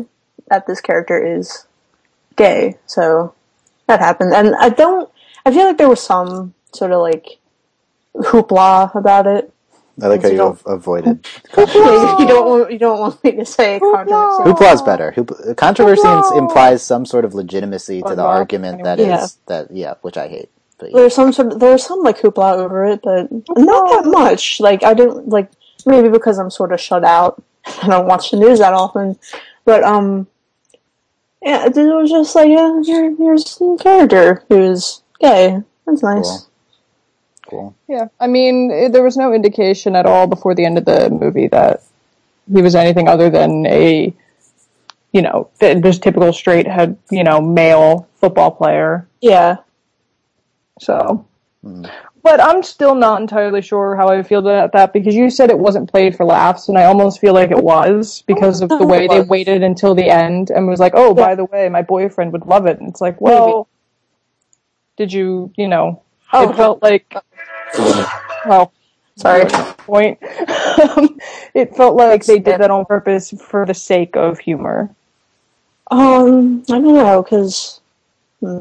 that this character is gay. So that happened, and I don't. I feel like there was some sort of like hoopla about it. I like how you, you av- avoided. you don't. Want, you don't want me to say controversy. Hoopla's better. Hoop- controversy Hoopla. implies some sort of legitimacy to the Hoopla. argument that Yeah. is that yeah, which I hate. But yeah. There's some sort of, there's some like hoopla over it, but not that much. Like I didn't like maybe because I'm sort of shut out. I don't watch the news that often, but um, yeah, it was just like yeah, here, here's a character who's gay. That's nice. Cool. Cool. Yeah, I mean, it, there was no indication at all before the end of the movie that he was anything other than a, you know, th- this typical straight head, you know, male football player. Yeah. So, mm. but I'm still not entirely sure how I feel about that because you said it wasn't played for laughs, and I almost feel like it was because of the way they waited until the end and was like, oh, yeah. by the way, my boyfriend would love it. And it's like, well, Maybe. did you, you know, oh. it felt like... Well, sorry. Point. It felt like they did that on purpose for the sake of humor. Um, I don't know, because hmm.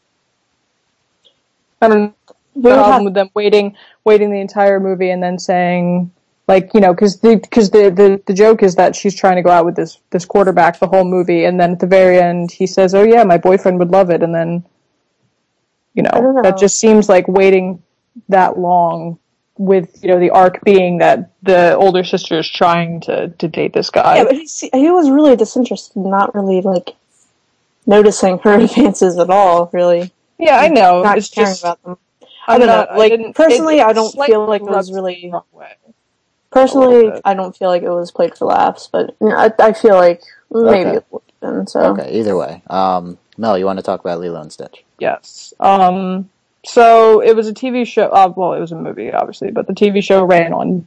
I don't know the problem have... with them waiting, waiting the entire movie and then saying, like, you know, because the because the, the the joke is that she's trying to go out with this this quarterback the whole movie, and then at the very end he says, "Oh yeah, my boyfriend would love it," and then, you know, know. that just seems like waiting that long. With, you know, the arc being that the older sister is trying to, to date this guy. Yeah, but he, he was really disinterested, not really, like, noticing her advances at all, really. Yeah, I know. Not it's caring just, about them. I'm I don't not, know. Like, I personally, it, I don't feel like it was really... Personally, I don't feel like it was played for laughs, but you know, I, I feel like maybe okay. it would have been, so... Okay, either way. Um, Mel, you want to talk about Lilo and Stitch? Yes. Um... So, it was a T V show, uh, well, it was a movie, obviously, but the T V show ran on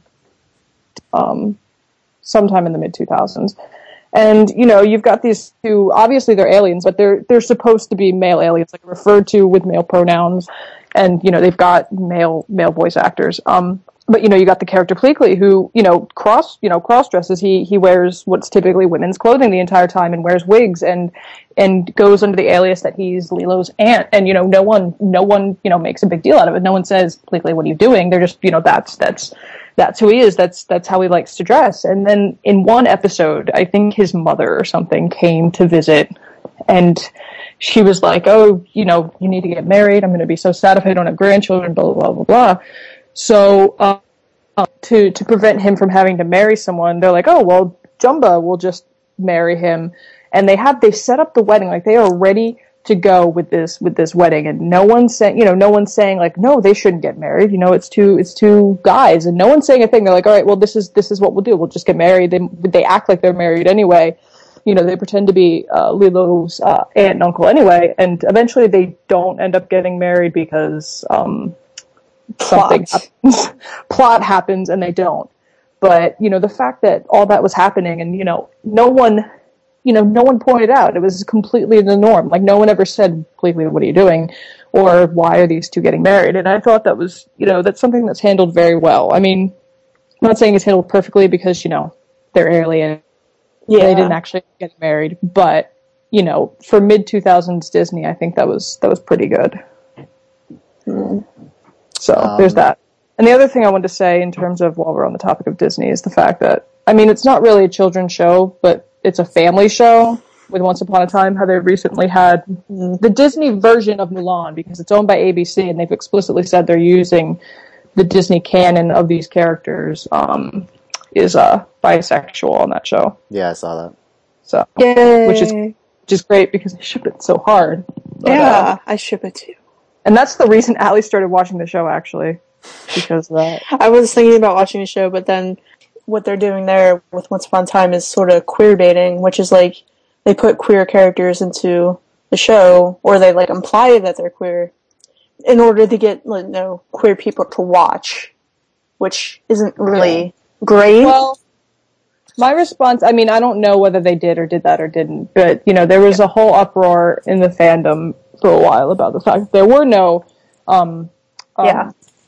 um, sometime in the mid two thousands. And, you know, you've got these two, obviously they're aliens, but they're they're supposed to be male aliens, like referred to with male pronouns, and, you know, they've got male male voice actors. Um, but, you know, you got the character Pleakley, who, you know, cross, you know, cross-dresses. He, he wears what's typically women's clothing the entire time and wears wigs and, and goes under the alias that he's Lilo's aunt. And, you know, no one, no one, you know, makes a big deal out of it. No one says, Pleakley, what are you doing? They're just, you know, that's, that's, that's who he is. That's, that's how he likes to dress. And then in one episode, I think his mother or something came to visit, and she was like, oh, you know, you need to get married. I'm going to be so sad if I don't have grandchildren, blah, blah, blah, blah. So, uh, uh, to, to prevent him from having to marry someone, they're like, oh, well, Jumba will just marry him. And they have, they set up the wedding, like they are ready to go with this, with this wedding. And no one's saying, you know, no one's saying like, no, they shouldn't get married. You know, it's two, it's two guys, and no one's saying a thing. They're like, all right, well, this is, this is what we'll do. We'll just get married. They, they act like they're married anyway. You know, they pretend to be, uh, Lilo's, uh, aunt and uncle anyway. And eventually they don't end up getting married because, um, something happens. Plot happens and they don't. But, you know, the fact that all that was happening and, you know, no one, you know, no one pointed out. It was completely the norm. Like, no one ever said, Pleakley, what are you doing? Or why are these two getting married? And I thought that was, you know, that's something that's handled very well. I mean, I'm not saying it's handled perfectly because, you know, they're alien. Yeah. They didn't actually get married. But, you know, for mid two thousands Disney, I think that was, that was pretty good. Mm. So, um, there's that. And the other thing I wanted to say in terms of, while we're on the topic of Disney, is the fact that, I mean, it's not really a children's show, but it's a family show with Once Upon a Time, how they recently had the Disney version of Mulan, because it's owned by A B C, and they've explicitly said they're using the Disney canon of these characters, um, is uh, bisexual on that show. Yeah, I saw that. So, Yay. which is which is great because they ship it so hard. But, yeah, uh, I ship it too. And that's the reason Allie started watching the show, actually. Because of that. I was thinking about watching the show, but then what they're doing there with Once Upon a Time is sort of queer baiting, which is like they put queer characters into the show, or they like imply that they're queer, in order to get, like, you know, queer people to watch, which isn't really yeah. great. Well, my response, I mean, I don't know whether they did or did that or didn't, but, you know, there was a whole uproar in the fandom for a while about the fact that there were no, um, um yeah.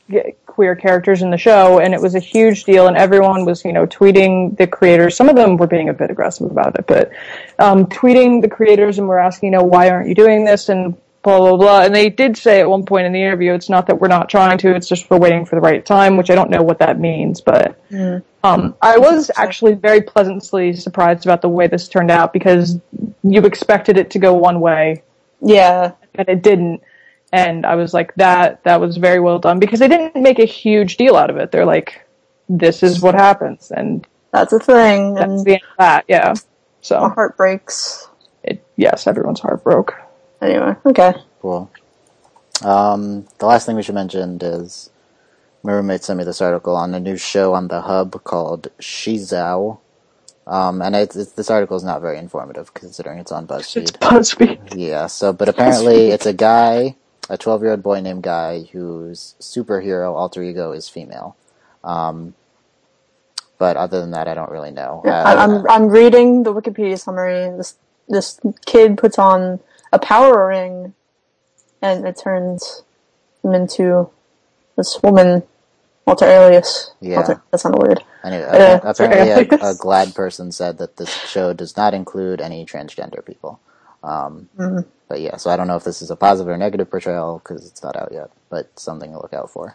g- queer characters in the show, and it was a huge deal, and everyone was, you know, tweeting the creators. Some of them were being a bit aggressive about it, but um, tweeting the creators and were asking, you know, why aren't you doing this, and blah, blah, blah. And they did say at one point in the interview, it's not that we're not trying to, it's just we're waiting for the right time, which I don't know what that means, but Mm. um, I was actually very pleasantly surprised about the way this turned out, because you expected it to go one way, Yeah. and it didn't. And I was like, that that was very well done, because they didn't make a huge deal out of it. They're like, this is what happens, and That's a thing. that's And the end of that, yeah. my So, heart breaks. it, yes, everyone's heart broke. Anyway, okay. Cool. Um, the last thing we should mention is my roommate sent me this article on a new show on the Hub called Shizao. Um, and it's, it's, this article is not very informative considering it's on BuzzFeed. BuzzFeed. Yeah, so, but apparently it's a guy, a twelve-year-old boy named Guy, whose superhero alter ego is female. Um, but other than that, I don't really know. Yeah, Uh, I'm I'm reading the Wikipedia summary. This this kid puts on a power ring, and it turns him into this woman. Alter alias. Yeah. Alter, that's not a word. Anyway, Uh, apparently a, alias. a GLAAD person said that this show does not include any transgender people. Um, Mhm. But yeah, so I don't know if this is a positive or negative portrayal because it's not out yet, but something to look out for.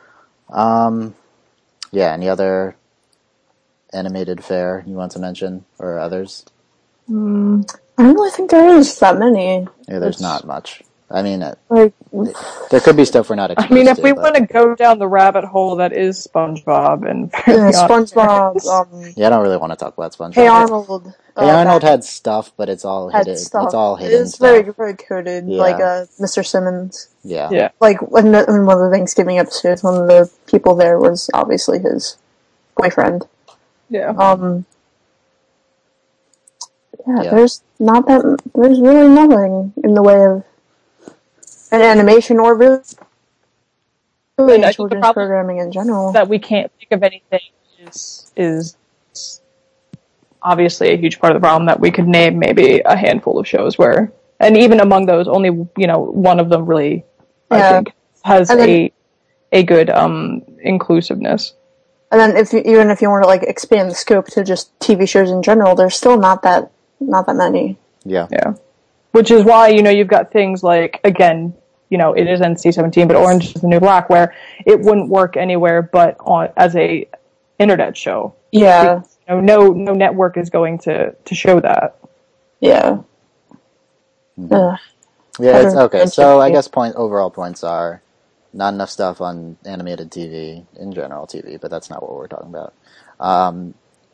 Um, yeah, any other animated fare you want to mention, or others? Mm, I don't really think there is that many. Yeah, there's It's- not much. I mean, uh, Like, there could be stuff we're not I exposed mean, if to, we but- want to go down the rabbit hole that is SpongeBob and yeah, Fairly Odd SpongeBob. Parents. Um, Yeah, I don't really want to talk about SpongeBob. Hey Arnold. Hey uh, Arnold that had stuff, but it's all had hidden. stuff. It's all hidden It's stuff. very very coded. Yeah. Like uh, Mister Simmons. Yeah. Yeah. Like when, the, in one of the Thanksgiving episodes, one of the people there was obviously his boyfriend. Yeah. Um. Yeah, Yeah. there's not that. There's really nothing in the way of an animation or really, really And I think the children's problem programming in general. that we can't think of anything is is obviously a huge part of the problem, that we could name maybe a handful of shows where, and even among those, only, you know, one of them really, I Yeah. think, has And then- a a good um inclusiveness. And then if you, even if you want to like expand the scope to just T V shows in general, there's still not that not that many. Yeah. Yeah. Which is why, you know, you've got things like, again, you know, it is N C seventeen, but Orange is the New Black, where it wouldn't work anywhere but on as a internet show. Yeah, You know, no no network is going to, to show that. yeah. Mhm. Ugh. Yeah, it's Other okay. So I interesting- guess point overall points are not enough stuff on animated T V in general T V, but that's not what we're talking about. Um,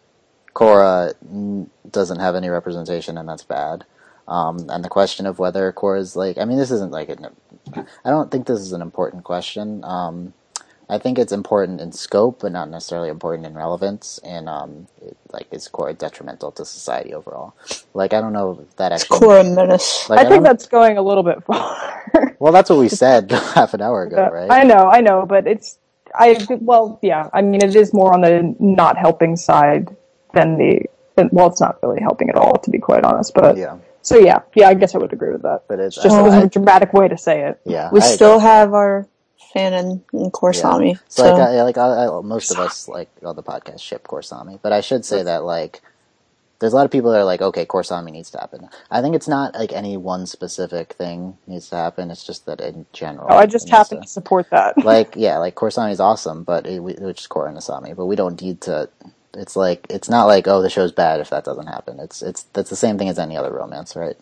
Korra mm, doesn't have any representation, and that's bad. Um, and the question of whether Korra's like, I mean, this isn't like an, I don't think this is an important question. Um, I think it's important in scope, but not necessarily important in relevance. And um, it, like, is Korra detrimental to society overall? Like, I don't know if that It's actually. Korra Menace. Like, I think don't- that's going a little bit far. Well, that's what we said half an hour ago, right? I know, I know, but it's, I, well, yeah, I mean, it is more on the not helping side than the, than, well, it's not really helping at all, to be quite honest, but, Yeah, so yeah, yeah, I guess I would agree with that. but it's It's just, I- it was I- a dramatic way to say it. yeah. We I still agree. have our fanon in Korsami. So, So, like, I, like I, I, most of us, like, all the podcasts ship Korsami, but I should say that, like, there's a lot of people that are like, okay, Korsami needs to happen. I think it's not, like, any one specific thing needs to happen, it's just that in general. Oh, I just it needs happen to- to support that. Like, yeah, like, Korsami is awesome, but, it, we- which is Korra and Asami, but we don't need to, it's like, it's not like, oh, the show's bad if that doesn't happen. It's, it's, that's the same thing as any other romance, right?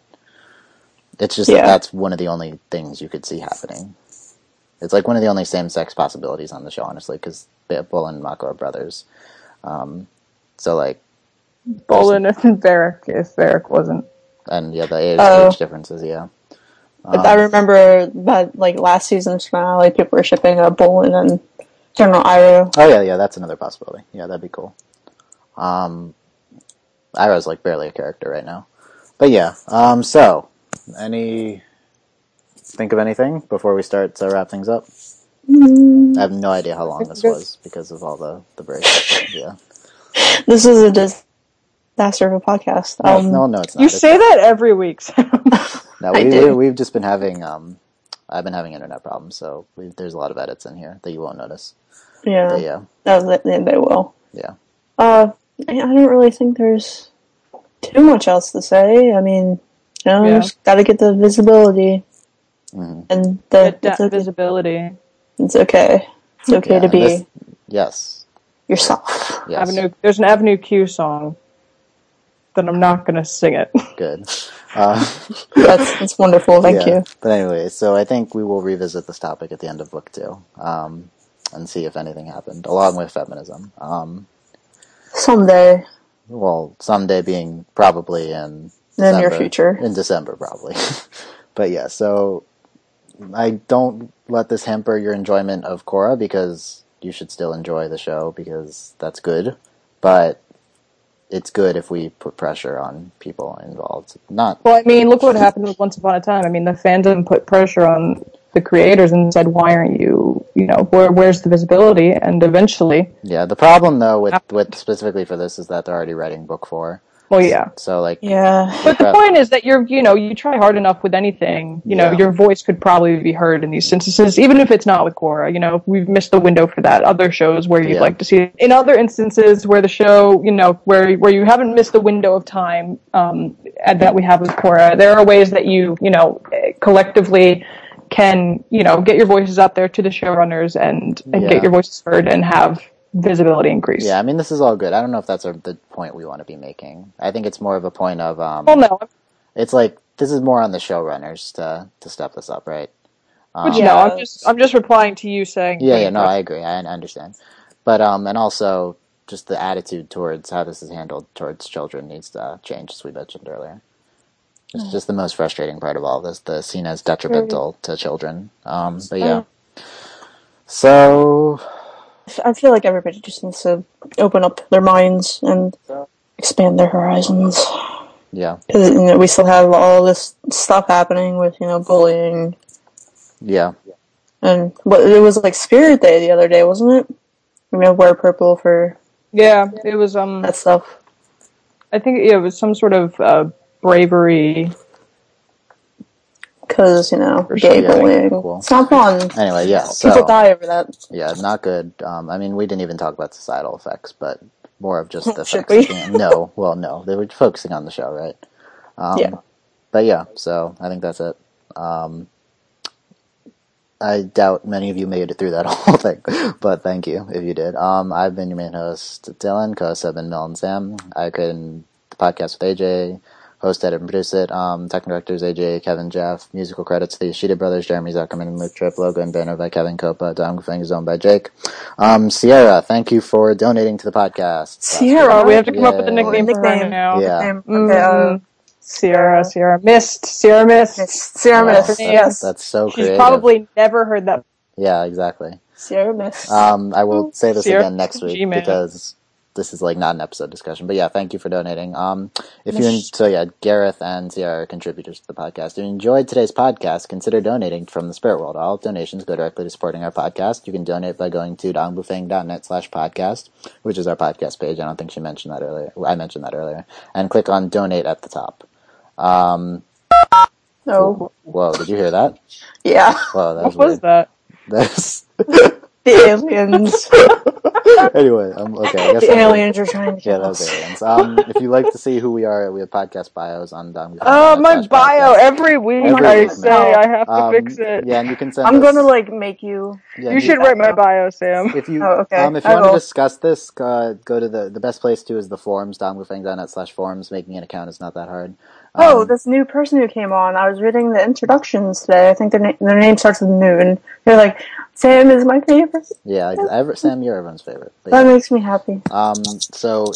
It's just Yeah. that that's one of the only things you could see happening. It's like one of the only same-sex possibilities on the show, honestly, because Bull and Mako are brothers. Um, so, like... Bolin and Varric, if Varric wasn't. And, yeah, the age, Oh. age differences, yeah. but Um, I remember that like last season's finale, people were shipping a Bolin and General Iroh. Oh, yeah, yeah, that's another possibility. Yeah, that'd be cool. Um, Iroh's, like, barely a character right now. But, yeah, um, so, any... Think of anything before we start to wrap things up? Mm, I have no idea how long this was because of all the, the breaks. Yeah. this is a disaster of a podcast. No, Um, no, no, it's not. You It's say that every week, Sam. No, I we, did. we, we've just been having um, I've been having internet problems, so we, there's a lot of edits in here that you won't notice. Yeah. But yeah. No, they, they will. Yeah. Uh, I don't really think there's too much else to say. I mean, you know, Yeah. just gotta get the visibility. Mm-hmm. And the, That it's, okay. visibility. It's okay. It's okay Yeah, to be this, yes. yourself. Yes. Avenue, there's an Avenue Q song that I'm not going to sing it. Good. Uh, That's, that's wonderful, thank yeah. you. But anyway, so I think we will revisit this topic at the end of book two, um, and see if anything happened, along with feminism. Um, Someday. well, someday being probably in In December, the near future. In December, probably. But yeah, so I don't let this hamper your enjoyment of Korra, because you should still enjoy the show, because that's good. But it's good if we put pressure on people involved. Not Well, I mean, look what happened with Once Upon a Time. I mean, the fandom put pressure on the creators and said, why aren't you, you know, where, where's the visibility? And eventually... Yeah, the problem, though, with, with specifically for this is that they're already writing book four. Well, yeah. So, like... Yeah. But the point is that you're, you know, you try hard enough with anything, you know, Yeah. your voice could probably be heard in these instances, even if it's not with Korra. You know, we've missed the window for that. Other shows where you'd Yeah. like to see it. In other instances where the show, you know, where where you haven't missed the window of time um, that we have with Korra, there are ways that you, you know, collectively can, you know, get your voices out there to the showrunners and, and Yeah. get your voices heard and have visibility increase. Yeah, I mean, this is all good. I don't know if that's a, the point we want to be making. I think it's more of a point of... Um, Well, no. It's like, this is more on the showrunners to, to step this up, right? Um, Which, no, I'm just, I'm just replying to you saying... Yeah, yeah, no, I agree. I understand. But, um, and also, just the attitude towards how this is handled towards children needs to change, as we mentioned earlier. It's just the most frustrating part of all of this, the seen as detrimental to children. Um, but yeah. So... I feel like everybody just needs to open up their minds and expand their horizons. Yeah. Because, you know, we still have all this stuff happening with, you know, bullying. Yeah. And what it was like Spirit Day the other day, wasn't it? You know, wear purple for Yeah, it was, um... that stuff. I think yeah, it was some sort of uh, bravery... Because, you know, For gay sure, yeah, bullying. cool. It's not fun. Anyway, yeah, so... People die over that. Yeah, not good. Um, I mean, we didn't even talk about societal effects, but more of just the Should effects. we? Of being, no, well, no. They were focusing on the show, right? Um, Yeah. But yeah, so I think that's it. Um, I doubt many of you made it through that whole thing, but thank you if you did. Um, I've been your main host, Dylan. Co-hosts have been Mel and Sam. I created the podcast with A J. Host, edit, and produce it. Um, technical directors, A J, Kevin, Jeff. Musical credits, the Yoshida Brothers, Jeremy Zuckerman, and Luke Tripp. Logo and banner by Kevin Copa. Dom Gufeng is owned by Jake. Um, Sierra, thank you for donating to the podcast. Sierra, Oh, we have to come up with a Yay. nickname for her Nickname. now. Yeah. Nickname. Mm, Okay, uh, Sierra, Sierra Mist, Sierra Mist. it's Sierra Yes, Mist. that- Yes. That's so She's creative. probably never heard that. Yeah, exactly. Sierra Mist. Um, I will say this Sierra again next week G-Man. because this is like not an episode discussion. But yeah, thank you for donating. Um, if you so yeah, Gareth and Sierra are contributors to the podcast. If you enjoyed today's podcast, consider donating from the Spirit World. All donations go directly to supporting our podcast. You can donate by going to dongbufeng.net slash podcast, which is our podcast page. I don't think she mentioned that earlier. I mentioned that earlier. And click on donate at the top. Um, no. whoa, did you hear that? Yeah. Whoa, that was What was weird. that? That's The aliens. anyway. Um, okay, I guess The I'm- aliens are trying to Yeah, kill that was us. aliens. Um, if you'd like to see who we are, we have podcast bios on Dom. Oh, my bio every week Every I week, say no. I have to Um, fix it. Yeah, and you can send I'm us, gonna, like, make you... yeah, You should write my bio, Sam. If you, Oh, okay. um, if you I want to will. discuss this, uh, go to the, the best place to is the forums, domgufeng.net slash forums. Making an account is not that hard. Um, Oh, this new person who came on, I was reading the introductions today. I think their, na- their name starts with Moon. They're like, Sam is my favorite. yeah, ex- ever, Sam, you're everyone's favorite. But That yeah. makes me happy. Um, so,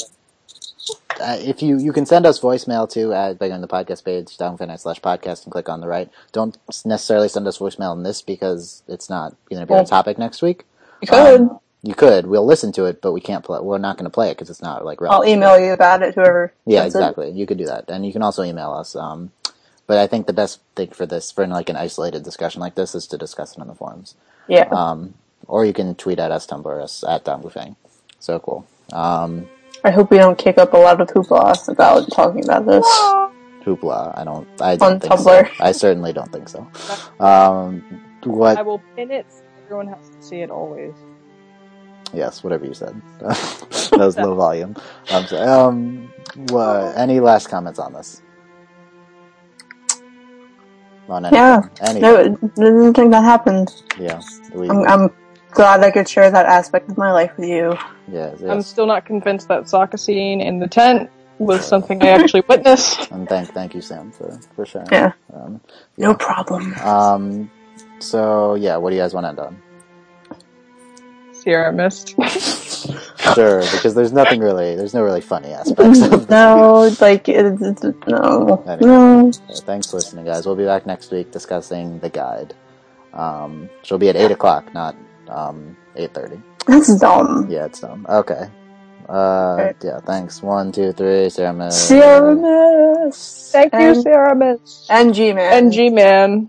uh, if you, you can send us voicemail too at, by going to the podcast page, domgufeng.net slash podcast, and click on the right. Don't necessarily send us voicemail on this because it's not going to be our Well, topic next week. You could. Um, You could. We'll listen to it, but we can't play. We're not going to play it because it's not like I'll relevant. email you about it, whoever. Yeah, sends it. exactly. You could do that, and you can also email us. Um, but I think the best thing for this, for like an isolated discussion like this, is to discuss it on the forums. Yeah. Um, or you can tweet at us, Tumblr us at Dom Gufeng. So cool. Um, I hope we don't kick up a lot of hoopla about talking about this. hoopla. I don't. I On don't think Tumblr. so. I certainly don't think so. Um, what? I will pin it. So everyone has to see it always. Yes, whatever you said. That was low volume. I'm sorry. Um, what? Any last comments on this? On anything? Yeah. Anything? No, I didn't think that happened. Yeah. We, I'm, I'm glad I could share that aspect of my life with you. yeah, yes. I'm still not convinced that soccer scene in the tent was something I actually witnessed. And thank thank you, Sam, for, for sharing. Yeah. Um, No problem. um, so, yeah, what do you guys want to end on? Sierra missed. Sure, because there's nothing really, there's no really funny aspects of this. No, like, it, it, no. Anyway, No. yeah, thanks for listening, guys. We'll be back next week discussing the guide. Um, which will be at eight o'clock, not um, eight thirty. That's dumb. Yeah, it's dumb. Okay. Uh, Okay. yeah, thanks. One, two, three, Sierra Miss. Sierra Miss. Thank you, And- Sierra Miss. And G-Man. And G-Man.